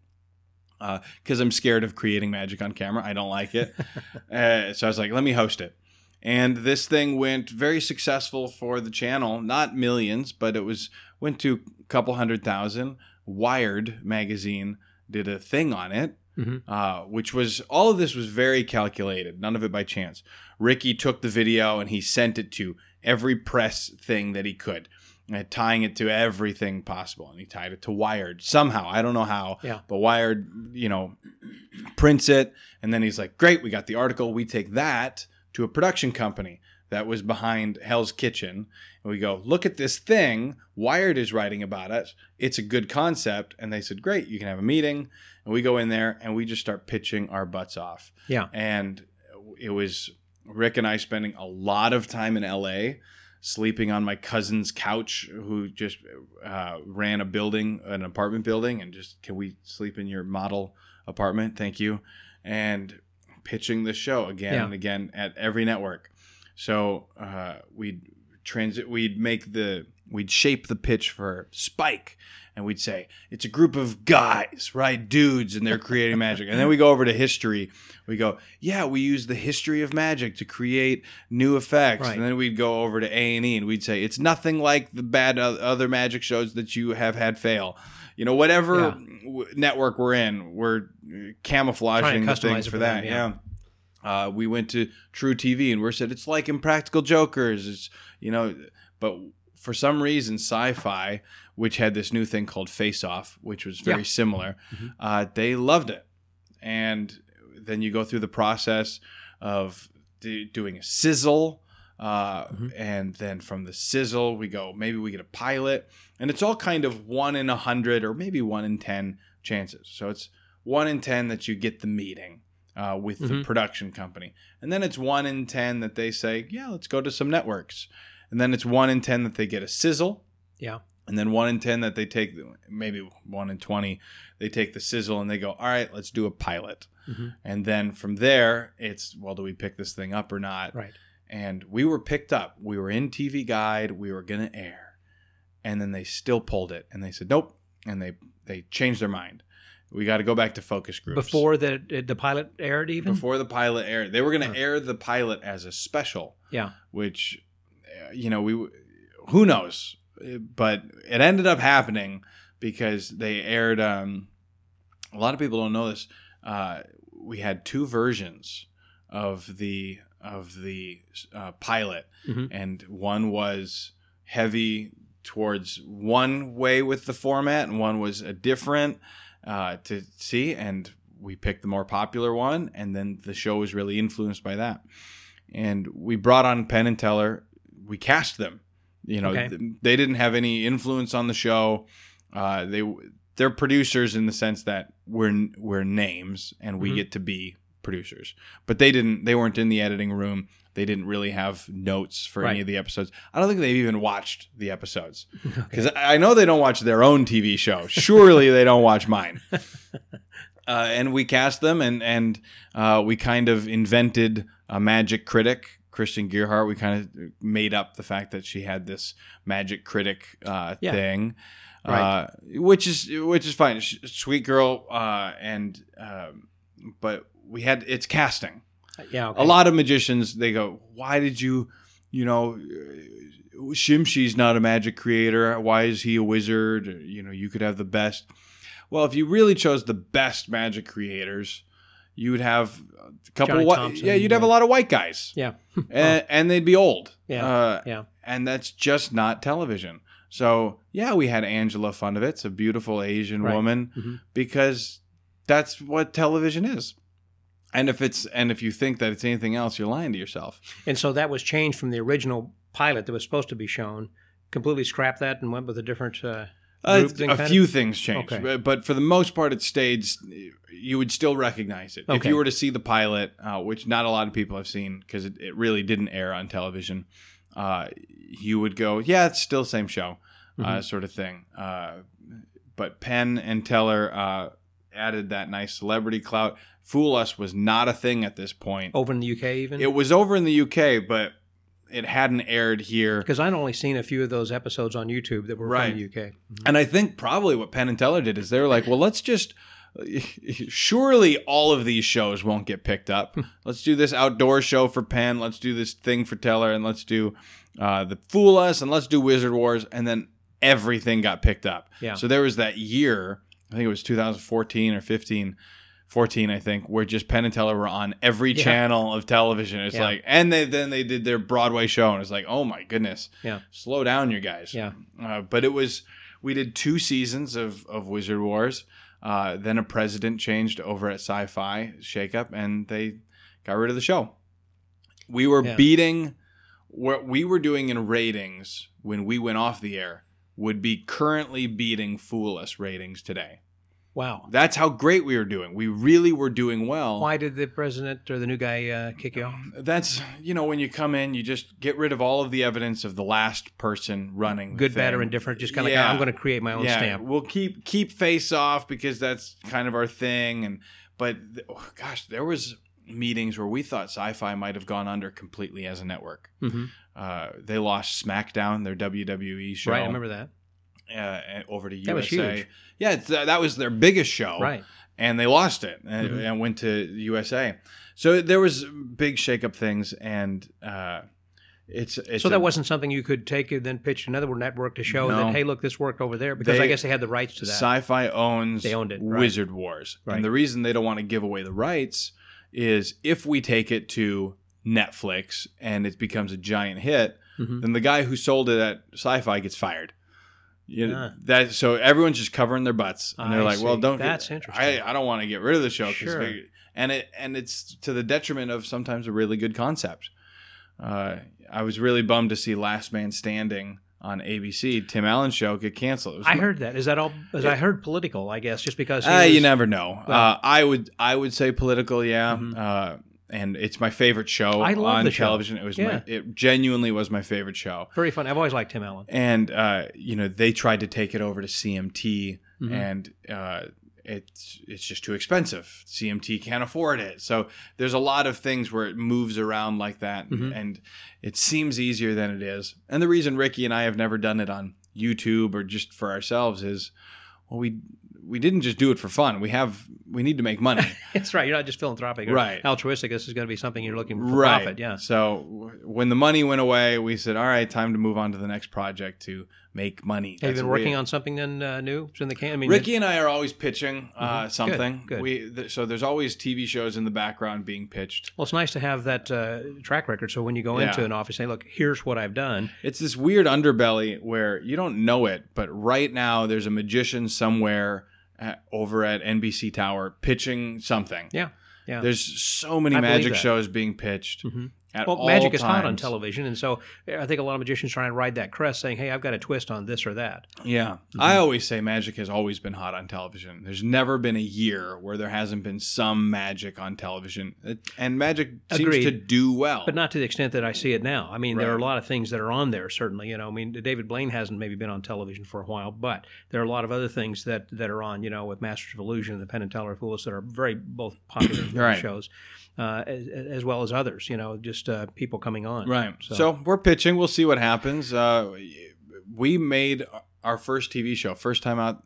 [SPEAKER 3] because uh, I'm scared of creating magic on camera. I don't like it. uh, so I was like, let me host it. And this thing went very successful for the channel. Not millions, but it was went to a couple hundred thousand. Wired magazine did a thing on it. Mm-hmm. Uh, which was, all of this was very calculated, none of it by chance. Ricky took the video and he sent it to every press thing that he could, uh, tying it to everything possible. And he tied it to Wired somehow. I don't know how,
[SPEAKER 2] yeah. but
[SPEAKER 3] Wired, you know, prints it. And then he's like, great, we got the article. We take that to a production company that was behind Hell's Kitchen. And we go, look at this thing. Wired is writing about it. It's a good concept. And they said, great, you can have a meeting. And we go in there and we just start pitching our butts off.
[SPEAKER 2] Yeah.
[SPEAKER 3] And it was Rick and I spending a lot of time in L A, sleeping on my cousin's couch, who just uh, ran a building, an apartment building, and just, can we sleep in your model apartment? Thank you. And pitching the show again yeah. and again at every network. So uh, we'd transit, we'd make the, we'd shape the pitch for Spike. And we'd say, it's a group of guys, right? Dudes, and they're creating magic. And then we go over to history. We go, yeah, we use the history of magic to create new effects.
[SPEAKER 2] Right.
[SPEAKER 3] And then we'd go over to A and E, and we'd say, it's nothing like the bad other magic shows that you have had fail. You know, whatever yeah. w- network we're in, we're camouflaging the things for that. Them, yeah. yeah. Uh, we went to True T V, and we said, it's like Impractical Jokers. It's, you know, but for some reason, Sci-Fi, which had this new thing called Face Off, which was very yeah. similar, mm-hmm. uh, they loved it. And then you go through the process of do, doing a sizzle, uh, mm-hmm. and then from the sizzle, we go, maybe we get a pilot. And it's all kind of one in a hundred or maybe one in ten chances. So it's one in ten that you get the meeting uh, with mm-hmm. the production company. And then it's one in ten that they say, yeah, let's go to some networks. And then it's one in ten that they get a sizzle.
[SPEAKER 2] Yeah.
[SPEAKER 3] And then one in ten that they take, maybe one in twenty, they take the sizzle and they go, all right, let's do a pilot. Mm-hmm. And then from there, it's, well, do we pick this thing up or not?
[SPEAKER 2] Right.
[SPEAKER 3] And we were picked up. We were in T V Guide. We were going to air. And then they still pulled it. And they said, nope. And they, they changed their mind. We got to go back to focus groups.
[SPEAKER 2] Before the the pilot aired even?
[SPEAKER 3] Before the pilot aired. They were going to
[SPEAKER 2] huh.
[SPEAKER 3] air the pilot as a special.
[SPEAKER 2] Yeah.
[SPEAKER 3] Which, you know, we who knows? But it ended up happening because they aired, um, a lot of people don't know this. Uh, we had two versions of the of the uh, pilot. Mm-hmm. And one was heavy towards one way with the format and one was a different uh, to see, and we picked the more popular one, and then the show was really influenced by that. And we brought on Penn and Teller. We cast them. You know, okay. th- they didn't have any influence on the show. Uh, they they're producers in the sense that we're we're names and we mm-hmm. get to be producers. But they didn't. They weren't in the editing room. They didn't really have notes for right. any of the episodes. I don't think they've even watched the episodes because okay. I know they don't watch their own T V show. Surely they don't watch mine. Uh, and we cast them, and and uh, we kind of invented a magic critic, Kristen Gearhart. We kind of made up the fact that she had this magic critic uh, yeah. thing, right. uh, which is which is fine. She, sweet girl, uh, and um, but we had it's casting.
[SPEAKER 2] Yeah, okay.
[SPEAKER 3] A lot of magicians, they go, why did you, you know, Shimshi's not a magic creator. Why is he a wizard? You know, you could have the best. Well, if you really chose the best magic creators, you would have a couple of white, Thompson, yeah, you'd yeah. have a lot of white guys.
[SPEAKER 2] Yeah.
[SPEAKER 3] and, and they'd be old.
[SPEAKER 2] Yeah.
[SPEAKER 3] Uh,
[SPEAKER 2] yeah.
[SPEAKER 3] And that's just not television. So, yeah, we had Angela Funovitz, a beautiful Asian right. woman, mm-hmm. because that's what television is. And if it's and if you think that it's anything else, you're lying to yourself.
[SPEAKER 2] And so that was changed from the original pilot that was supposed to be shown. Completely scrapped that and went with a different uh, group
[SPEAKER 3] uh,
[SPEAKER 2] thing.
[SPEAKER 3] A few of? things changed,
[SPEAKER 2] okay.
[SPEAKER 3] but for the most part, it stayed. You would still recognize it okay. if you were to see the pilot, uh, which not a lot of people have seen because it, it really didn't air on television. Uh, you would go, yeah, it's still the same show, mm-hmm. uh, sort of thing. Uh, but Penn and Teller uh, added that nice celebrity clout. Fool Us was not a thing at this point.
[SPEAKER 2] Over in the U K even?
[SPEAKER 3] It was over in the U K, but it hadn't aired here.
[SPEAKER 2] Because I'd only seen a few of those episodes on YouTube that were
[SPEAKER 3] right.
[SPEAKER 2] from the U K. Mm-hmm.
[SPEAKER 3] And I think probably what Penn and Teller did is they were like, well, let's just... Surely all of these shows won't get picked up. Let's do this outdoor show for Penn. Let's do this thing for Teller. And let's do uh, the Fool Us. And let's do Wizard Wars. And then everything got picked up.
[SPEAKER 2] Yeah.
[SPEAKER 3] So there was that year, I think it was two thousand fourteen or fifteen... fourteen, I think, where just Penn and Teller were on every yeah. channel of television. It's yeah. like, and they then they did their Broadway show, and it's like, oh my goodness,
[SPEAKER 2] yeah,
[SPEAKER 3] slow down, you guys.
[SPEAKER 2] Yeah,
[SPEAKER 3] uh, but it was we did two seasons of of Wizard Wars. Uh, then a president changed over at Sci-Fi Shakeup, and they got rid of the show. We were yeah. beating what we were doing in ratings when we went off the air would be currently beating Fool Us ratings today.
[SPEAKER 2] Wow.
[SPEAKER 3] That's how great we were doing. We really were doing well.
[SPEAKER 2] Why did the president or the new guy uh, kick you off?
[SPEAKER 3] That's, you know, when you come in, you just get rid of all of the evidence of the last person running.
[SPEAKER 2] Good,
[SPEAKER 3] thing.
[SPEAKER 2] bad, or indifferent. Just kind of
[SPEAKER 3] yeah.
[SPEAKER 2] like, I'm going to create my own
[SPEAKER 3] yeah.
[SPEAKER 2] stamp.
[SPEAKER 3] We'll keep keep Face Off because that's kind of our thing. And But, oh, gosh, there was meetings where we thought Sci-Fi might have gone under completely as a network. Mm-hmm. Uh, they lost SmackDown, their W W E show.
[SPEAKER 2] Right, I remember that.
[SPEAKER 3] Uh, over to U S A.
[SPEAKER 2] That was huge.
[SPEAKER 3] Yeah, it's, uh, that was their biggest show.
[SPEAKER 2] Right.
[SPEAKER 3] And they lost it and, mm-hmm. and went to U S A. So there was big shakeup things, and uh, it's, it's
[SPEAKER 2] So that
[SPEAKER 3] a,
[SPEAKER 2] wasn't something you could take and then pitch another network to show
[SPEAKER 3] no.
[SPEAKER 2] that, hey, look, this worked over there, because
[SPEAKER 3] they,
[SPEAKER 2] I guess they had the rights to that.
[SPEAKER 3] Sci-Fi owns
[SPEAKER 2] they owned it, right.
[SPEAKER 3] Wizard Wars.
[SPEAKER 2] Right.
[SPEAKER 3] And the reason they don't want to give away the rights is if we take it to Netflix and it becomes a giant hit, mm-hmm. then the guy who sold it at Sci-Fi gets fired. You know, uh, that so everyone's just covering their butts, and they're
[SPEAKER 2] I
[SPEAKER 3] like,
[SPEAKER 2] see.
[SPEAKER 3] "Well, don't."
[SPEAKER 2] That's
[SPEAKER 3] get,
[SPEAKER 2] interesting.
[SPEAKER 3] I, I don't want to get rid of the show,
[SPEAKER 2] sure.
[SPEAKER 3] they, and it and it's to the detriment of sometimes a really good concept. Uh, I was really bummed to see Last Man Standing on A B C, Tim Allen's show, get canceled. It was,
[SPEAKER 2] I heard that. Is that all? As I heard political, I guess, just because.
[SPEAKER 3] Uh,
[SPEAKER 2] was,
[SPEAKER 3] you never know.
[SPEAKER 2] Well,
[SPEAKER 3] uh, I would I would say political, yeah. Mm-hmm. Uh, and it's my favorite show
[SPEAKER 2] I love
[SPEAKER 3] on
[SPEAKER 2] the show.
[SPEAKER 3] television. It was
[SPEAKER 2] Yeah.
[SPEAKER 3] my, it genuinely was my favorite show.
[SPEAKER 2] Very fun. I've always liked Tim Allen.
[SPEAKER 3] And uh, you know, they tried to take it over to C M T,
[SPEAKER 2] Mm-hmm.
[SPEAKER 3] and uh, it's it's just too expensive. C M T can't afford it. So there's a lot of things where it moves around like that,
[SPEAKER 2] Mm-hmm.
[SPEAKER 3] and, and it seems easier than it is. And the reason Ricky and I have never done it on YouTube or just for ourselves is, well, we we didn't just do it for fun. We have we need to make money.
[SPEAKER 2] That's right. You're not just philanthropic or
[SPEAKER 3] Right.
[SPEAKER 2] altruistic. This is going to be something you're looking for
[SPEAKER 3] Right.
[SPEAKER 2] profit. Yeah.
[SPEAKER 3] So w- when the money went away, we said, all right, time to move on to the next project to make money.
[SPEAKER 2] Have you
[SPEAKER 3] That's
[SPEAKER 2] been
[SPEAKER 3] what
[SPEAKER 2] working
[SPEAKER 3] we-
[SPEAKER 2] on something then uh, new? It's in the can. I mean,
[SPEAKER 3] Ricky and I are always pitching uh,
[SPEAKER 2] Mhm.
[SPEAKER 3] something.
[SPEAKER 2] Good, good.
[SPEAKER 3] We th- so there's always T V shows in the background being pitched.
[SPEAKER 2] well, it's nice to have that uh, track record. So when you go
[SPEAKER 3] Yeah.
[SPEAKER 2] into an office, say, "Look, here's what I've done."
[SPEAKER 3] It's this weird underbelly where you don't know it, but right now there's a magician somewhere at, over at N B C Tower pitching something.
[SPEAKER 2] Yeah. Yeah.
[SPEAKER 3] There's so many
[SPEAKER 2] I believe
[SPEAKER 3] magic
[SPEAKER 2] that.
[SPEAKER 3] shows being pitched.
[SPEAKER 2] Mhm.
[SPEAKER 3] At
[SPEAKER 2] Well,
[SPEAKER 3] all
[SPEAKER 2] magic is hot on
[SPEAKER 3] times.
[SPEAKER 2] television, and so I think a lot of magicians try and ride that crest, saying, "Hey, I've got a twist on this or that."
[SPEAKER 3] Yeah.
[SPEAKER 2] Mm-hmm.
[SPEAKER 3] I always say magic has always been hot on television. There's never been a year where there hasn't been some magic on television. It, and magic
[SPEAKER 2] Agreed.
[SPEAKER 3] seems to do well.
[SPEAKER 2] But not to the extent that I see it now. I mean, there are a
[SPEAKER 3] Right.
[SPEAKER 2] lot of things that are on there, certainly. You know, I mean, David Blaine hasn't maybe been on television for a while, but there are a lot of other things that, that are on, you know, with Masters of Illusion, the Penn and Teller Fool Us, that are very both popular
[SPEAKER 3] Right.
[SPEAKER 2] shows, uh, as, as well as others, you know, just uh, people coming on.
[SPEAKER 3] Right.
[SPEAKER 2] So,
[SPEAKER 3] So. we're pitching. We'll see what happens. Uh, we made our first T V show. First time out.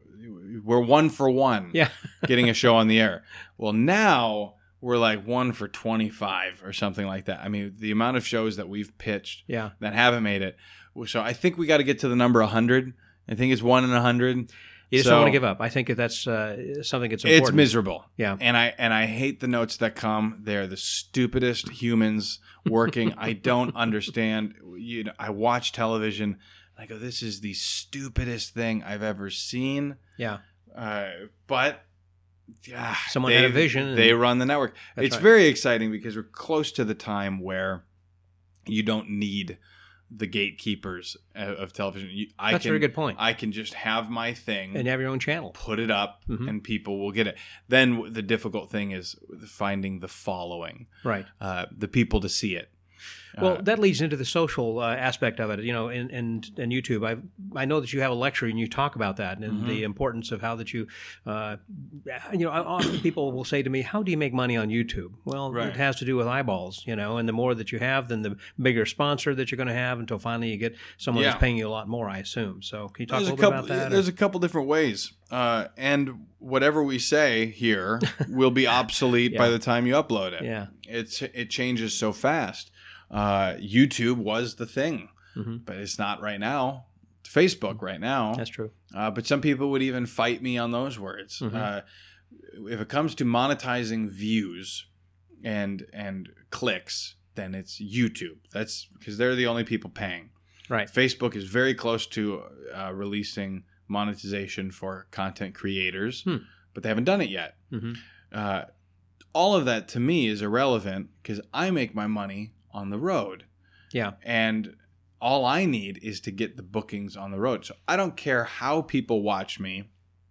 [SPEAKER 3] We're one for one
[SPEAKER 2] yeah.
[SPEAKER 3] getting a show on the air. Well, now we're like one for twenty-five or something like that. I mean, the amount of shows that we've pitched
[SPEAKER 2] Yeah.
[SPEAKER 3] that haven't made it. So I think we got to get to the number one hundred. I think it's one in one hundred.
[SPEAKER 2] You just
[SPEAKER 3] So-
[SPEAKER 2] don't want to give up. I think that that's uh, something that's important.
[SPEAKER 3] It's miserable.
[SPEAKER 2] Yeah.
[SPEAKER 3] And I and I hate the notes that come. They're the stupidest humans working. I don't understand. You know, I watch television. I go, this is the stupidest thing I've ever seen.
[SPEAKER 2] Yeah.
[SPEAKER 3] Uh, but yeah,
[SPEAKER 2] Someone
[SPEAKER 3] they,
[SPEAKER 2] had a vision and-
[SPEAKER 3] They run the network.
[SPEAKER 2] That's
[SPEAKER 3] It's
[SPEAKER 2] right.
[SPEAKER 3] very exciting because we're close to the time where you don't need the gatekeepers of of television. You, I
[SPEAKER 2] That's a
[SPEAKER 3] can,
[SPEAKER 2] very good point.
[SPEAKER 3] I can just have my thing
[SPEAKER 2] And you have your own channel.
[SPEAKER 3] put it up
[SPEAKER 2] Mhm.
[SPEAKER 3] and people will get it. Then the difficult thing is finding the following,
[SPEAKER 2] Right.
[SPEAKER 3] uh, the people to see it.
[SPEAKER 2] Well,
[SPEAKER 3] Uh,
[SPEAKER 2] that leads into the social uh, aspect of it. You know, and and and YouTube. I I know that you have a lecture and you talk about that and
[SPEAKER 3] Mm-hmm.
[SPEAKER 2] the importance of how that you, uh, you know, often people will say to me, "How do you make money on YouTube?" Well,
[SPEAKER 3] Right.
[SPEAKER 2] it has to do with eyeballs. You know, and the more that you have, then the bigger sponsor that you're going to have until finally you get someone
[SPEAKER 3] Yeah.
[SPEAKER 2] that's paying you a lot more. I assume. So, can you talk
[SPEAKER 3] there's
[SPEAKER 2] a
[SPEAKER 3] a
[SPEAKER 2] little
[SPEAKER 3] couple.
[SPEAKER 2] bit about that?
[SPEAKER 3] There's a couple different ways, uh, and whatever we say here will be obsolete by
[SPEAKER 2] Yeah.
[SPEAKER 3] the time you upload it.
[SPEAKER 2] Yeah.
[SPEAKER 3] it's it changes so fast. Uh, YouTube was the thing,
[SPEAKER 2] Mhm.
[SPEAKER 3] but it's not right now. Facebook right now.
[SPEAKER 2] That's true.
[SPEAKER 3] Uh, but some people would even fight me on those words.
[SPEAKER 2] Mhm.
[SPEAKER 3] Uh, if it comes to monetizing views and and clicks, then it's YouTube. That's because they're the only people paying.
[SPEAKER 2] Right.
[SPEAKER 3] Facebook is very close to uh, releasing monetization for content creators,
[SPEAKER 2] Hmm.
[SPEAKER 3] but they haven't done it yet.
[SPEAKER 2] hmm
[SPEAKER 3] Uh, all of that to me is irrelevant because I make my money on the road.
[SPEAKER 2] Yeah.
[SPEAKER 3] And all I need is to get the bookings on the road. So I don't care how people watch me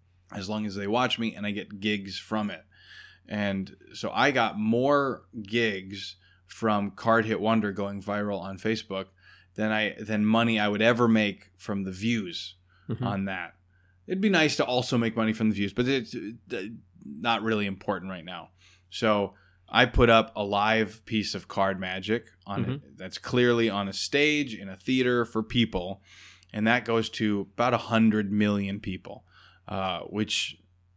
[SPEAKER 3] as long as they watch me and I get gigs from it. And so I got more gigs from Card Hit Wonder going viral on Facebook than I than money I would ever make from the views
[SPEAKER 2] Mhm.
[SPEAKER 3] on that. It'd be nice to also make money from the views, but it's uh, not really important right now. So I put up a live piece of card magic on
[SPEAKER 2] Mhm.
[SPEAKER 3] it that's clearly on a stage in a theater for people, and that goes to about a hundred million people, uh, which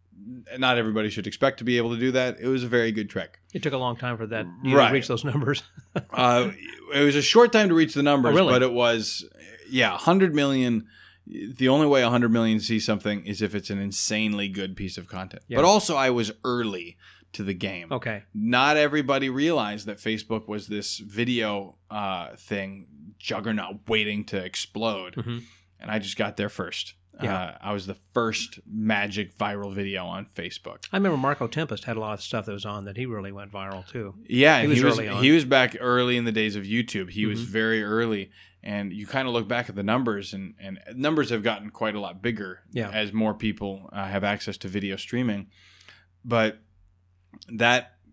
[SPEAKER 3] not everybody should expect to be able to do that. It was a very good trick.
[SPEAKER 2] It took a long time for that you
[SPEAKER 3] Right.
[SPEAKER 2] to reach those numbers.
[SPEAKER 3] Uh, it was a short time to reach the numbers,
[SPEAKER 2] Oh, really?
[SPEAKER 3] but it was, yeah, one hundred million. The only way one hundred million sees something is if it's an insanely good piece of content.
[SPEAKER 2] Yeah.
[SPEAKER 3] But also, I was early to the game.
[SPEAKER 2] Okay.
[SPEAKER 3] Not everybody realized that Facebook was this video uh, thing, juggernaut waiting to explode.
[SPEAKER 2] Mhm.
[SPEAKER 3] And I just got there first.
[SPEAKER 2] Yeah.
[SPEAKER 3] Uh, I was the first magic viral video on Facebook.
[SPEAKER 2] I remember Marco Tempest had a lot of stuff that was on that he really went viral too.
[SPEAKER 3] Yeah,
[SPEAKER 2] He
[SPEAKER 3] he
[SPEAKER 2] was
[SPEAKER 3] was
[SPEAKER 2] early on.
[SPEAKER 3] he was back early in the days of YouTube. He was
[SPEAKER 2] Mhm.
[SPEAKER 3] very early, and you kind of look back at the numbers, and, and numbers have gotten quite a lot bigger
[SPEAKER 2] Yeah.
[SPEAKER 3] as more people uh, have access to video streaming. But that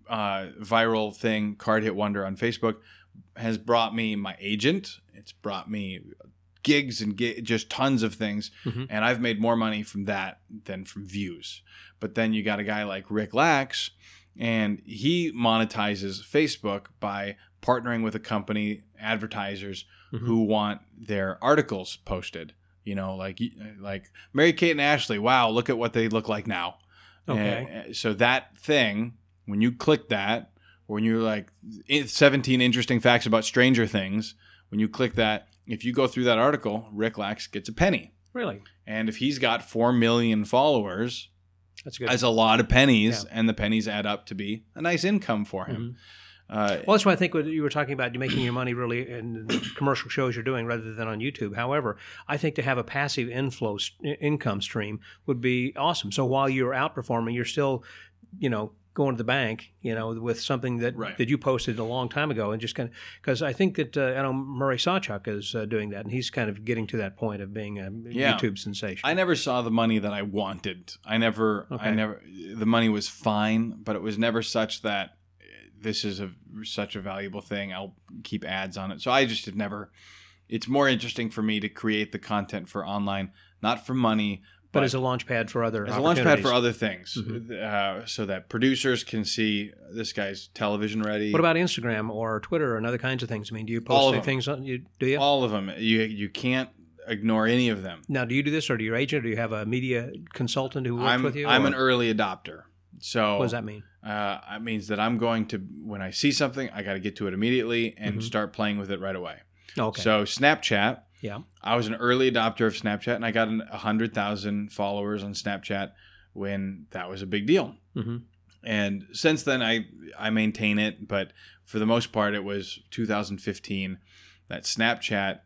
[SPEAKER 3] uh, viral thing, Card Hit Wonder on Facebook, has brought me my agent. It's brought me gigs and gi- just tons of things. Mm-hmm. And I've made more money from that than from views. But then you got a guy like Rick Lax, and he monetizes Facebook by partnering with a company, advertisers mm-hmm. who want their articles posted. You know, like like Mary-Kate and Ashley. Wow, look at what they look like now. Okay. And so that thing, when you click that, or when you're like seventeen interesting facts about Stranger Things, when you click that, if you go through that article, Rick Lax gets a penny.
[SPEAKER 2] Really?
[SPEAKER 3] And if he's got four million followers,
[SPEAKER 2] that's good.
[SPEAKER 3] That's a lot of pennies,
[SPEAKER 2] yeah.
[SPEAKER 3] and the pennies add up to be a nice income for him.
[SPEAKER 2] Mm-hmm.
[SPEAKER 3] Uh,
[SPEAKER 2] well, that's why I think what you were talking about, making your money really in the commercial shows you're doing rather than on YouTube. However, I think to have a passive inflow income stream would be awesome. So while you're outperforming, you're still, you know, going to the bank, you know, with something that
[SPEAKER 3] right.
[SPEAKER 2] that you posted a long time ago, and just kind of because I think that uh, I know Murray Sawchuck is uh, doing that, and he's kind of getting to that point of being a
[SPEAKER 3] yeah.
[SPEAKER 2] YouTube sensation.
[SPEAKER 3] I never saw the money that I wanted. I never, okay. I never. The money was fine, but it was never such that this is a such a valuable thing. I'll keep ads on it. So I just have never. It's more interesting for me to create the content for online, not for money.
[SPEAKER 2] But, but as a launch pad for other
[SPEAKER 3] as a launch pad for other things, mm-hmm. uh, so that producers can see this guy's television ready.
[SPEAKER 2] What about Instagram or Twitter and other kinds of things? I mean, do you post any things on you? Do you?
[SPEAKER 3] All of them. You you can't ignore any of them.
[SPEAKER 2] Now, do you do this, or do your agent, or do you have a media consultant who works
[SPEAKER 3] I'm,
[SPEAKER 2] with you?
[SPEAKER 3] I'm
[SPEAKER 2] or?
[SPEAKER 3] an early adopter. So
[SPEAKER 2] what does that mean?
[SPEAKER 3] Uh, it means that I'm going to, when I see something, I got to get to it immediately and mm-hmm. start playing with it right away.
[SPEAKER 2] Okay.
[SPEAKER 3] So Snapchat.
[SPEAKER 2] Yeah,
[SPEAKER 3] I was an early adopter of Snapchat, and I got one hundred thousand followers on Snapchat when that was a big deal. Mm-hmm. And since then, I I maintain it, but for the most part, it was two thousand fifteen that Snapchat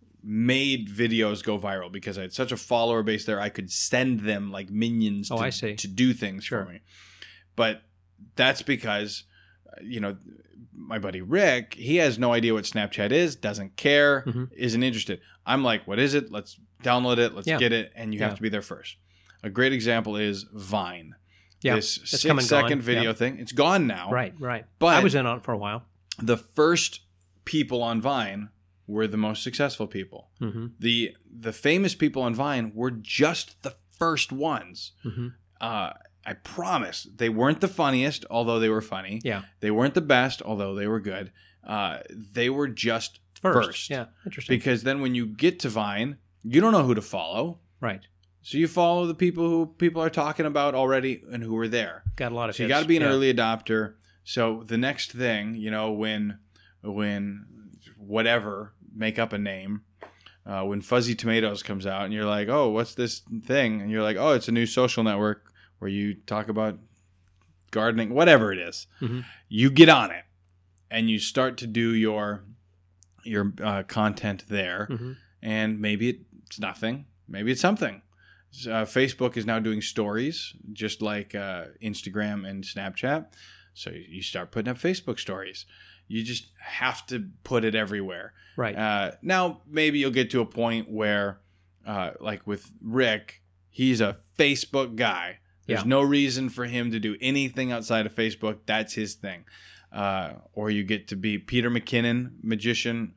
[SPEAKER 3] made videos go viral because I had such a follower base there. I could send them like minions
[SPEAKER 2] oh,
[SPEAKER 3] to,
[SPEAKER 2] I see.
[SPEAKER 3] to do things
[SPEAKER 2] sure.
[SPEAKER 3] for me. But that's because, you know, my buddy Rick, he has no idea what Snapchat is, doesn't care, mm-hmm. isn't interested. I'm like, what is it? Let's download it. Let's yeah. get it. And you yeah. have to be there first. A great example is Vine.
[SPEAKER 2] Yeah,
[SPEAKER 3] this six-second video
[SPEAKER 2] yeah.
[SPEAKER 3] thing. It's gone now.
[SPEAKER 2] Right, right.
[SPEAKER 3] But
[SPEAKER 2] I was in on it for a while.
[SPEAKER 3] The first people on Vine were the most successful people. Mm-hmm. The the famous people on Vine were just the first ones. Mm-hmm. Uh, I promise. They weren't the funniest, although they were funny.
[SPEAKER 2] Yeah.
[SPEAKER 3] They weren't the best, although they were good. Uh, they were just first. first.
[SPEAKER 2] Yeah, interesting.
[SPEAKER 3] Because then when you get to Vine, you don't know who to follow.
[SPEAKER 2] Right.
[SPEAKER 3] So you follow the people who people are talking about already and who are there.
[SPEAKER 2] Got a lot of
[SPEAKER 3] So
[SPEAKER 2] hits.
[SPEAKER 3] you got to be an
[SPEAKER 2] yeah.
[SPEAKER 3] early adopter. So the next thing, you know, when when whatever, make up a name. Uh, when Fuzzy Tomatoes comes out and you're like, oh, what's this thing? And you're like, oh, it's a new social network where you talk about gardening, whatever it is. Mm-hmm. You get on it and you start to do your your uh, content there. Mm-hmm. And maybe it's nothing. Maybe it's something. Uh, Facebook is now doing stories, just like uh, Instagram and Snapchat. So you start putting up Facebook stories. You just have to put it everywhere.
[SPEAKER 2] Right.
[SPEAKER 3] Uh, now, maybe you'll get to a point where, uh, like with Rick, he's a Facebook guy. There's
[SPEAKER 2] yeah.
[SPEAKER 3] no reason for him to do anything outside of Facebook. That's his thing. Uh, or you get to be Peter McKinnon, magician,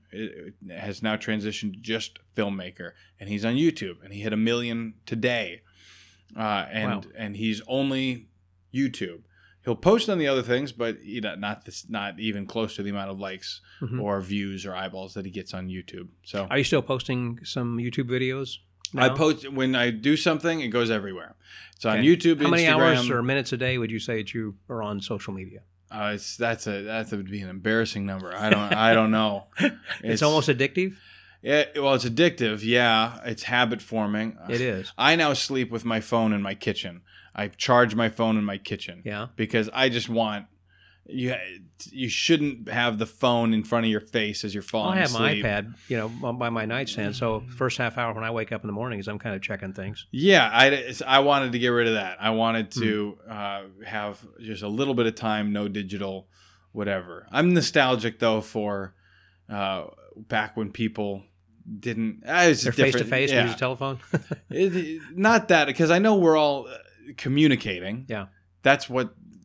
[SPEAKER 3] has now transitioned to just filmmaker, and he's on YouTube, and he hit a million today, uh, and wow. and he's only YouTube. He'll post on the other things, but you know, not this, not even close to the amount of likes mm-hmm. or views or eyeballs that he gets on YouTube. So,
[SPEAKER 2] are you still posting some YouTube videos now?
[SPEAKER 3] I post when I do something; it goes everywhere. It's on
[SPEAKER 2] okay.
[SPEAKER 3] YouTube.
[SPEAKER 2] How many
[SPEAKER 3] Instagram.
[SPEAKER 2] hours or minutes a day would you say that you are on social media?
[SPEAKER 3] Uh, it's that's a that would be an embarrassing number. I don't I don't know.
[SPEAKER 2] It's, it's almost addictive.
[SPEAKER 3] Yeah, well, it's addictive. Yeah, it's habit forming.
[SPEAKER 2] It is.
[SPEAKER 3] I now sleep with my phone in my kitchen. I charge my phone in my kitchen.
[SPEAKER 2] Yeah.
[SPEAKER 3] Because I just want you. You shouldn't have the phone in front of your face as you're falling
[SPEAKER 2] I have
[SPEAKER 3] asleep.
[SPEAKER 2] my iPad, you know, by my nightstand. So first half hour when I wake up in the mornings, I'm kind of checking things.
[SPEAKER 3] Yeah, I, I wanted to get rid of that. I wanted to mm. uh, have just a little bit of time, no digital, whatever. I'm nostalgic though for uh, back when people didn't. Uh, it's
[SPEAKER 2] They're face to face. Use a telephone.
[SPEAKER 3] it, not that, because I know we're all communicating.
[SPEAKER 2] Yeah,
[SPEAKER 3] that's what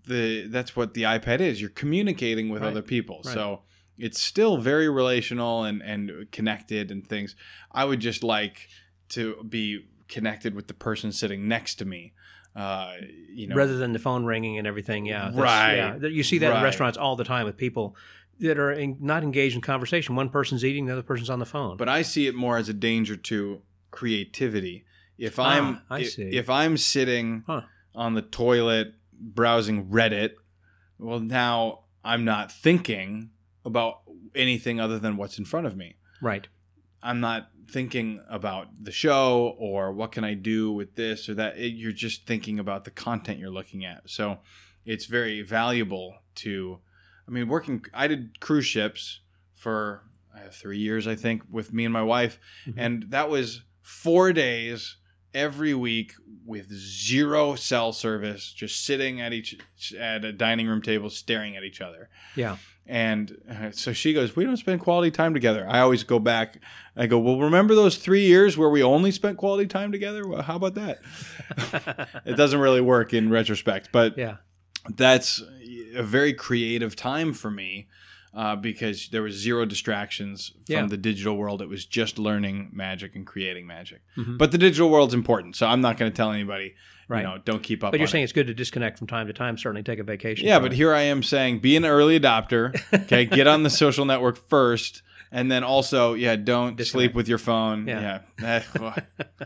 [SPEAKER 3] the that's what the iPad is. You're communicating with
[SPEAKER 2] right.
[SPEAKER 3] other people.
[SPEAKER 2] Right.
[SPEAKER 3] So it's still very relational and, and connected and things. I would just like to be connected with the person sitting next to me. Uh, you know,
[SPEAKER 2] rather than the phone ringing and everything. Yeah.
[SPEAKER 3] Right.
[SPEAKER 2] Yeah. You see that
[SPEAKER 3] right.
[SPEAKER 2] in restaurants all the time with people that are in, not engaged in conversation. One person's eating, the other person's on the phone.
[SPEAKER 3] But I see it more as a danger to creativity. If I'm
[SPEAKER 2] ah, I
[SPEAKER 3] if,
[SPEAKER 2] see.
[SPEAKER 3] if I'm sitting
[SPEAKER 2] huh.
[SPEAKER 3] on the toilet browsing Reddit, well, now I'm not thinking about anything other than what's in front of me.
[SPEAKER 2] Right.
[SPEAKER 3] I'm not thinking about the show or what can I do with this or that. It, you're just thinking about the content you're looking at. So it's very valuable to, I mean, working, I did cruise ships for uh, three years, I think, with me and my wife. Mm-hmm. And that was four days every week with zero cell service, just sitting at each, at a dining room table, staring at each other.
[SPEAKER 2] Yeah.
[SPEAKER 3] And uh, so she goes, we don't spend quality time together. I always go back. I go, well, remember those three years where we only spent quality time together? Well, how about that? It doesn't really work in retrospect, but
[SPEAKER 2] yeah,
[SPEAKER 3] that's a very creative time for me uh, because there was zero distractions from
[SPEAKER 2] yeah.
[SPEAKER 3] the digital world. It was just learning magic and creating magic.
[SPEAKER 2] Mm-hmm.
[SPEAKER 3] But the digital world's important, so I'm not going to tell anybody,
[SPEAKER 2] right.
[SPEAKER 3] you know, don't keep up
[SPEAKER 2] But you're
[SPEAKER 3] on
[SPEAKER 2] saying
[SPEAKER 3] it.
[SPEAKER 2] it's good to disconnect from time to time, certainly take a vacation.
[SPEAKER 3] Yeah, but it. Here I am saying be an early adopter, okay? Get on the social network first, and then also, yeah, don't disconnect. Sleep with your phone. Yeah. yeah. Well,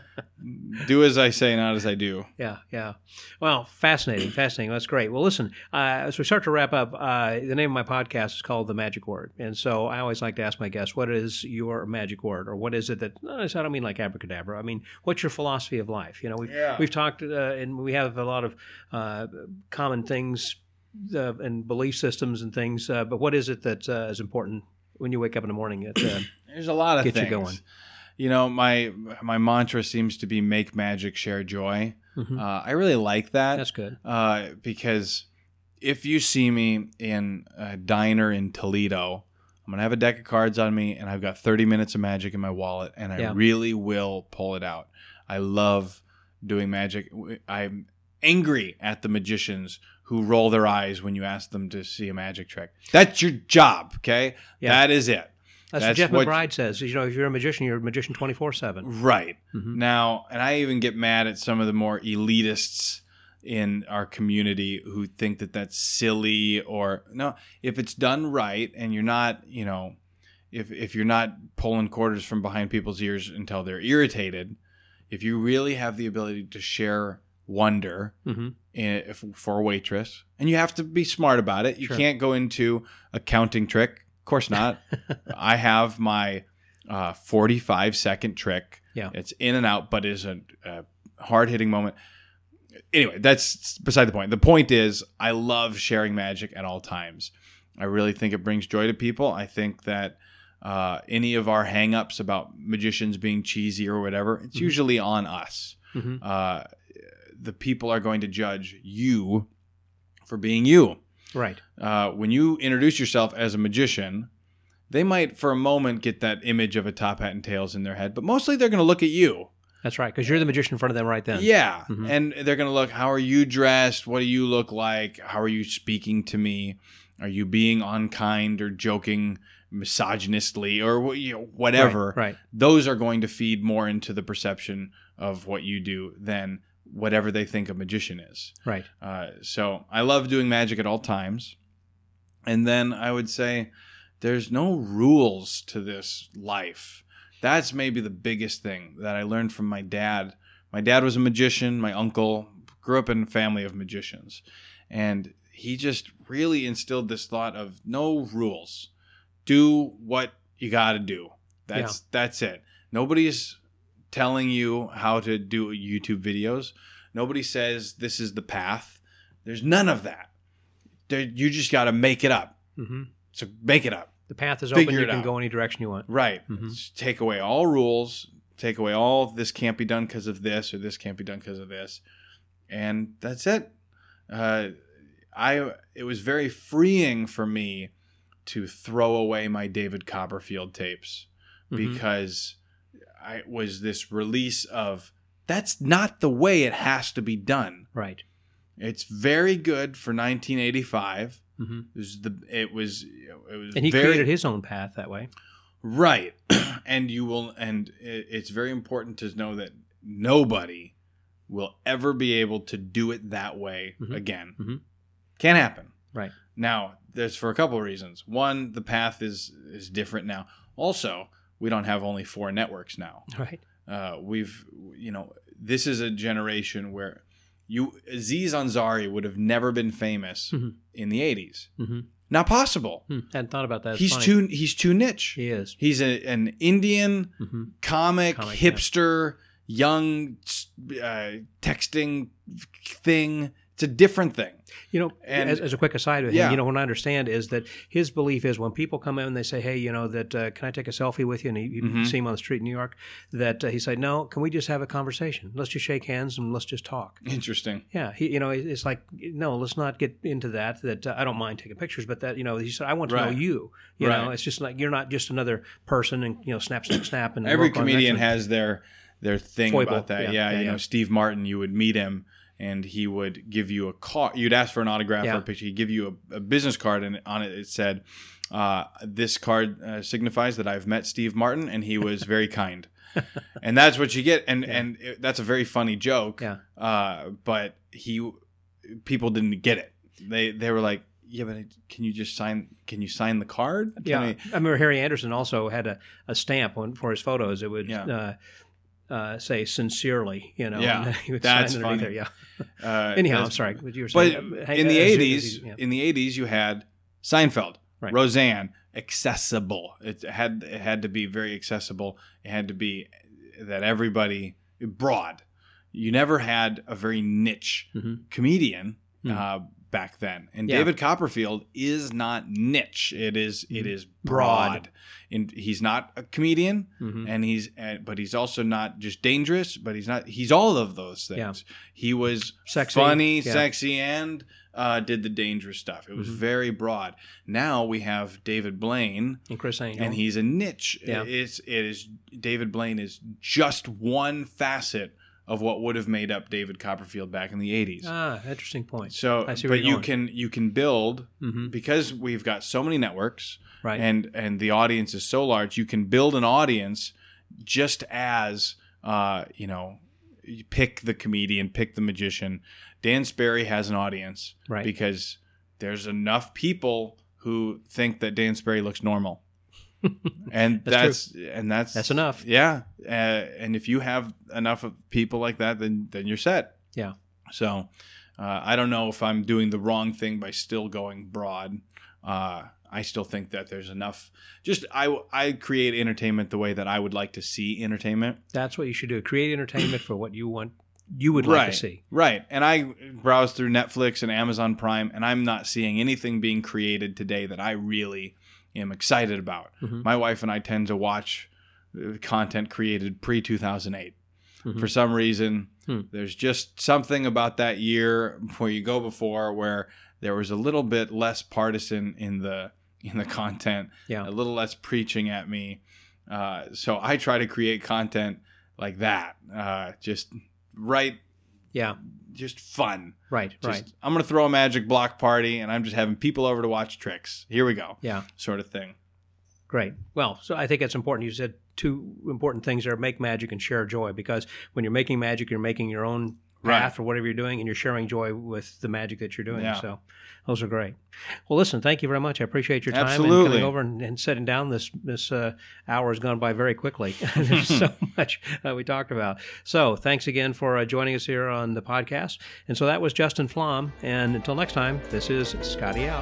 [SPEAKER 3] do as I say, not as I do.
[SPEAKER 2] Yeah, yeah. Well, fascinating, fascinating. That's great. Well, listen, uh, as we start to wrap up, uh, the name of my podcast is called The Magic Word. And so I always like to ask my guests, what is your magic word? Or what is it that, no, I don't mean like abracadabra. I mean, what's your philosophy of life? You know, we've,
[SPEAKER 3] yeah.
[SPEAKER 2] we've talked, uh, and we have a lot of uh, common things uh, and belief systems and things, uh, but what is it that uh, is important when you wake up in the morning? That, uh,
[SPEAKER 3] There's a lot of
[SPEAKER 2] get
[SPEAKER 3] things.
[SPEAKER 2] you going.
[SPEAKER 3] You know, my my mantra seems to be make magic, share joy. Mm-hmm. Uh, I really like that.
[SPEAKER 2] That's good.
[SPEAKER 3] Uh, because if you see me in a diner in Toledo, I'm going to have a deck of cards on me, and I've got thirty minutes of magic in my wallet, and I yeah. really will pull it out. I love doing magic. I'm angry at the magicians who roll their eyes when you ask them to see a magic trick. That's your job, okay? Yeah. That is it.
[SPEAKER 2] That's, That's what Jeff what, McBride says. You know, if you're a magician, you're a magician twenty-four seven.
[SPEAKER 3] Right. Mm-hmm. Now, and I even get mad at some of the more elitists in our community who think that that's silly or no, if it's done right and you're not, you know, if if you're not pulling quarters from behind people's ears until they're irritated, if you really have the ability to share wonder mm-hmm. in, if, for a waitress, and you have to be smart about it. You sure. can't go into a counting trick. Of course not. I have my uh, forty-five second trick.
[SPEAKER 2] Yeah.
[SPEAKER 3] It's in and out, but is a, a hard-hitting moment. Anyway, that's beside the point. The point is I love sharing magic at all times. I really think it brings joy to people. I think that uh, any of our hang-ups about magicians being cheesy or whatever, it's mm-hmm. usually on us. Mm-hmm. Uh, the people are going to judge you for being you.
[SPEAKER 2] Right.
[SPEAKER 3] Uh, when you introduce yourself as a magician, they might for a moment get that image of a top hat and tails in their head, but mostly they're going to look at you.
[SPEAKER 2] That's right, because you're the magician in front of them right then.
[SPEAKER 3] Yeah, mm-hmm. and they're going to look, how are you dressed? What do you look like? How are you speaking to me? Are you being unkind or joking misogynistly or you know, whatever?
[SPEAKER 2] Right, right.
[SPEAKER 3] Those are going to feed more into the perception of what you do than whatever they think a magician is.
[SPEAKER 2] Right.
[SPEAKER 3] Uh, so I love doing magic at all times. And then I would say there's no rules to this life. That's maybe the biggest thing that I learned from my dad. My dad was a magician. My uncle grew up in a family of magicians. And he just really instilled this thought of no rules. Do what you got to do. That's yeah. that's it. Nobody's telling you how to do YouTube videos. Nobody says this is the path. There's none of that. There, you just got to make it up.
[SPEAKER 2] Mm-hmm.
[SPEAKER 3] So make it up.
[SPEAKER 2] The path is
[SPEAKER 3] Figure
[SPEAKER 2] open. You can
[SPEAKER 3] out.
[SPEAKER 2] go any direction you want.
[SPEAKER 3] Right.
[SPEAKER 2] Mm-hmm.
[SPEAKER 3] Take away all rules. Take away all this can't be done because of this or this can't be done because of this. And that's it. Uh, I. It was very freeing for me to throw away my David Copperfield tapes mm-hmm. because I was this release of that's not the way it has to be done.
[SPEAKER 2] Right.
[SPEAKER 3] It's very good for nineteen eighty-five.
[SPEAKER 2] Mm-hmm.
[SPEAKER 3] It was the it was it was
[SPEAKER 2] and he
[SPEAKER 3] very,
[SPEAKER 2] created his own path that way.
[SPEAKER 3] Right. And you will and it's very important to know that nobody will ever be able to do it that way mm-hmm. again.
[SPEAKER 2] Mm-hmm.
[SPEAKER 3] Can't happen.
[SPEAKER 2] Right.
[SPEAKER 3] Now, there's for a couple of reasons. One, the path is is different now. Also, we don't have only four networks now.
[SPEAKER 2] Right.
[SPEAKER 3] Uh, we've, you know, this is a generation where you Aziz Ansari would have never been famous mm-hmm. in the eighties. Mm-hmm. Not possible.
[SPEAKER 2] Hmm. Hadn't thought about that. It's
[SPEAKER 3] he's
[SPEAKER 2] funny.
[SPEAKER 3] too he's too niche.
[SPEAKER 2] He is.
[SPEAKER 3] He's a, an Indian mm-hmm. comic, comic hipster, yeah. young uh, texting thing. It's a different thing.
[SPEAKER 2] You know, and, as, as a quick aside with
[SPEAKER 3] yeah.
[SPEAKER 2] him, you know, what I understand is that his belief is when people come in and they say, hey, you know, that uh, can I take a selfie with you? And you mm-hmm. see him on the street in New York, that uh, he said, no, can we just have a conversation? Let's just shake hands and let's just talk.
[SPEAKER 3] Interesting.
[SPEAKER 2] Yeah. He, you know, it's like, no, let's not get into that, that uh, I don't mind taking pictures, but that, you know, he said, I want to
[SPEAKER 3] right.
[SPEAKER 2] know you. You
[SPEAKER 3] right.
[SPEAKER 2] know, it's just like, you're not just another person and, you know, snap, snap, snap. And
[SPEAKER 3] every comedian has their, their thing
[SPEAKER 2] Foible.
[SPEAKER 3] about that.
[SPEAKER 2] Yeah,
[SPEAKER 3] yeah,
[SPEAKER 2] yeah
[SPEAKER 3] you
[SPEAKER 2] yeah.
[SPEAKER 3] know, Steve Martin, you would meet him. And he would give you a card. You'd ask for an autograph
[SPEAKER 2] yeah.
[SPEAKER 3] or a picture. He'd give you a, a business card, and on it it said, uh, "This card uh, signifies that I've met Steve Martin, and he was very kind." And that's what you get. And
[SPEAKER 2] yeah.
[SPEAKER 3] and it, that's a very funny joke.
[SPEAKER 2] Yeah.
[SPEAKER 3] Uh, but he, people didn't get it. They they were like, "Yeah, but can you just sign? Can you sign the card?" Can
[SPEAKER 2] yeah.
[SPEAKER 3] I,
[SPEAKER 2] I remember Harry Anderson also had a, a stamp on, for his photos. It would.
[SPEAKER 3] Yeah.
[SPEAKER 2] Uh, Uh, say sincerely, you know.
[SPEAKER 3] Yeah,
[SPEAKER 2] and he would
[SPEAKER 3] that's
[SPEAKER 2] sign
[SPEAKER 3] funny.
[SPEAKER 2] There, yeah.
[SPEAKER 3] Uh,
[SPEAKER 2] Anyhow, I'm sorry. What you were saying.
[SPEAKER 3] But
[SPEAKER 2] uh,
[SPEAKER 3] in the
[SPEAKER 2] uh,
[SPEAKER 3] eighties,
[SPEAKER 2] yeah.
[SPEAKER 3] in the eighties, you had Seinfeld,
[SPEAKER 2] right.
[SPEAKER 3] Roseanne, accessible. It had it had to be very accessible. It had to be that everybody broad. You never had a very niche
[SPEAKER 2] mm-hmm.
[SPEAKER 3] comedian
[SPEAKER 2] mm-hmm.
[SPEAKER 3] uh, back then, and
[SPEAKER 2] yeah.
[SPEAKER 3] David Copperfield is not niche. It is it is broad. broad. And he's not a comedian, mm-hmm. and he's uh, but he's also not just dangerous. But he's not. He's all of those things. Yeah. He was
[SPEAKER 2] sexy,
[SPEAKER 3] funny,
[SPEAKER 2] yeah.
[SPEAKER 3] sexy, and uh, did the dangerous stuff. It was mm-hmm. very broad. Now we have David Blaine
[SPEAKER 2] and Chris Angel,
[SPEAKER 3] and he's a niche.
[SPEAKER 2] Yeah.
[SPEAKER 3] It's it is David Blaine is just one facet of what would have made up David Copperfield back in the eighties.
[SPEAKER 2] Ah, interesting point.
[SPEAKER 3] So,
[SPEAKER 2] I see
[SPEAKER 3] but
[SPEAKER 2] where
[SPEAKER 3] you
[SPEAKER 2] going.
[SPEAKER 3] can you can build
[SPEAKER 2] mm-hmm.
[SPEAKER 3] because we've got so many networks,
[SPEAKER 2] right?
[SPEAKER 3] And and the audience is so large. You can build an audience just as uh, you know, you pick the comedian, pick the magician. Dan Sperry has an audience,
[SPEAKER 2] right?
[SPEAKER 3] Because there's enough people who think that Dan Sperry looks normal. And that's,
[SPEAKER 2] that's
[SPEAKER 3] and that's
[SPEAKER 2] that's enough.
[SPEAKER 3] Yeah, uh, and if you have enough of people like that, then then you're set.
[SPEAKER 2] Yeah.
[SPEAKER 3] So uh, I don't know if I'm doing the wrong thing by still going broad. Uh, I still think that there's enough. Just I I create entertainment the way that I would like to see entertainment.
[SPEAKER 2] That's what you should do. Create entertainment for what you want. You would
[SPEAKER 3] right,
[SPEAKER 2] like to see.
[SPEAKER 3] Right. And I browse through Netflix and Amazon Prime, and I'm not seeing anything being created today that I really am excited about. Mm-hmm. My wife and I tend to watch content created pre two thousand eight. Mm-hmm. For some reason, hmm. there's just something about that year where you go before where there was a little bit less partisan in the in the content,
[SPEAKER 2] yeah.
[SPEAKER 3] a little less preaching at me. Uh, so I try to create content like that, uh, just right,
[SPEAKER 2] yeah,
[SPEAKER 3] just fun,
[SPEAKER 2] right,
[SPEAKER 3] just,
[SPEAKER 2] right.
[SPEAKER 3] I'm gonna throw a magic block party, and I'm just having people over to watch tricks. Here we go,
[SPEAKER 2] yeah,
[SPEAKER 3] sort of thing.
[SPEAKER 2] Great. Well, so I think it's important. You said two important things there: make magic and share joy. Because when you're making magic, you're making your own path
[SPEAKER 3] right.
[SPEAKER 2] or whatever you're doing, and you're sharing joy with the magic that you're doing.
[SPEAKER 3] Yeah.
[SPEAKER 2] So those are great. Well, listen, thank you very much. I appreciate your time
[SPEAKER 3] Absolutely.
[SPEAKER 2] and coming over and, and sitting down. This this uh, hour has gone by very quickly. There's so much uh, we talked about. So thanks again for uh, joining us here on the podcast. And so that was Justin Flom. And until next time, this is Scotty out.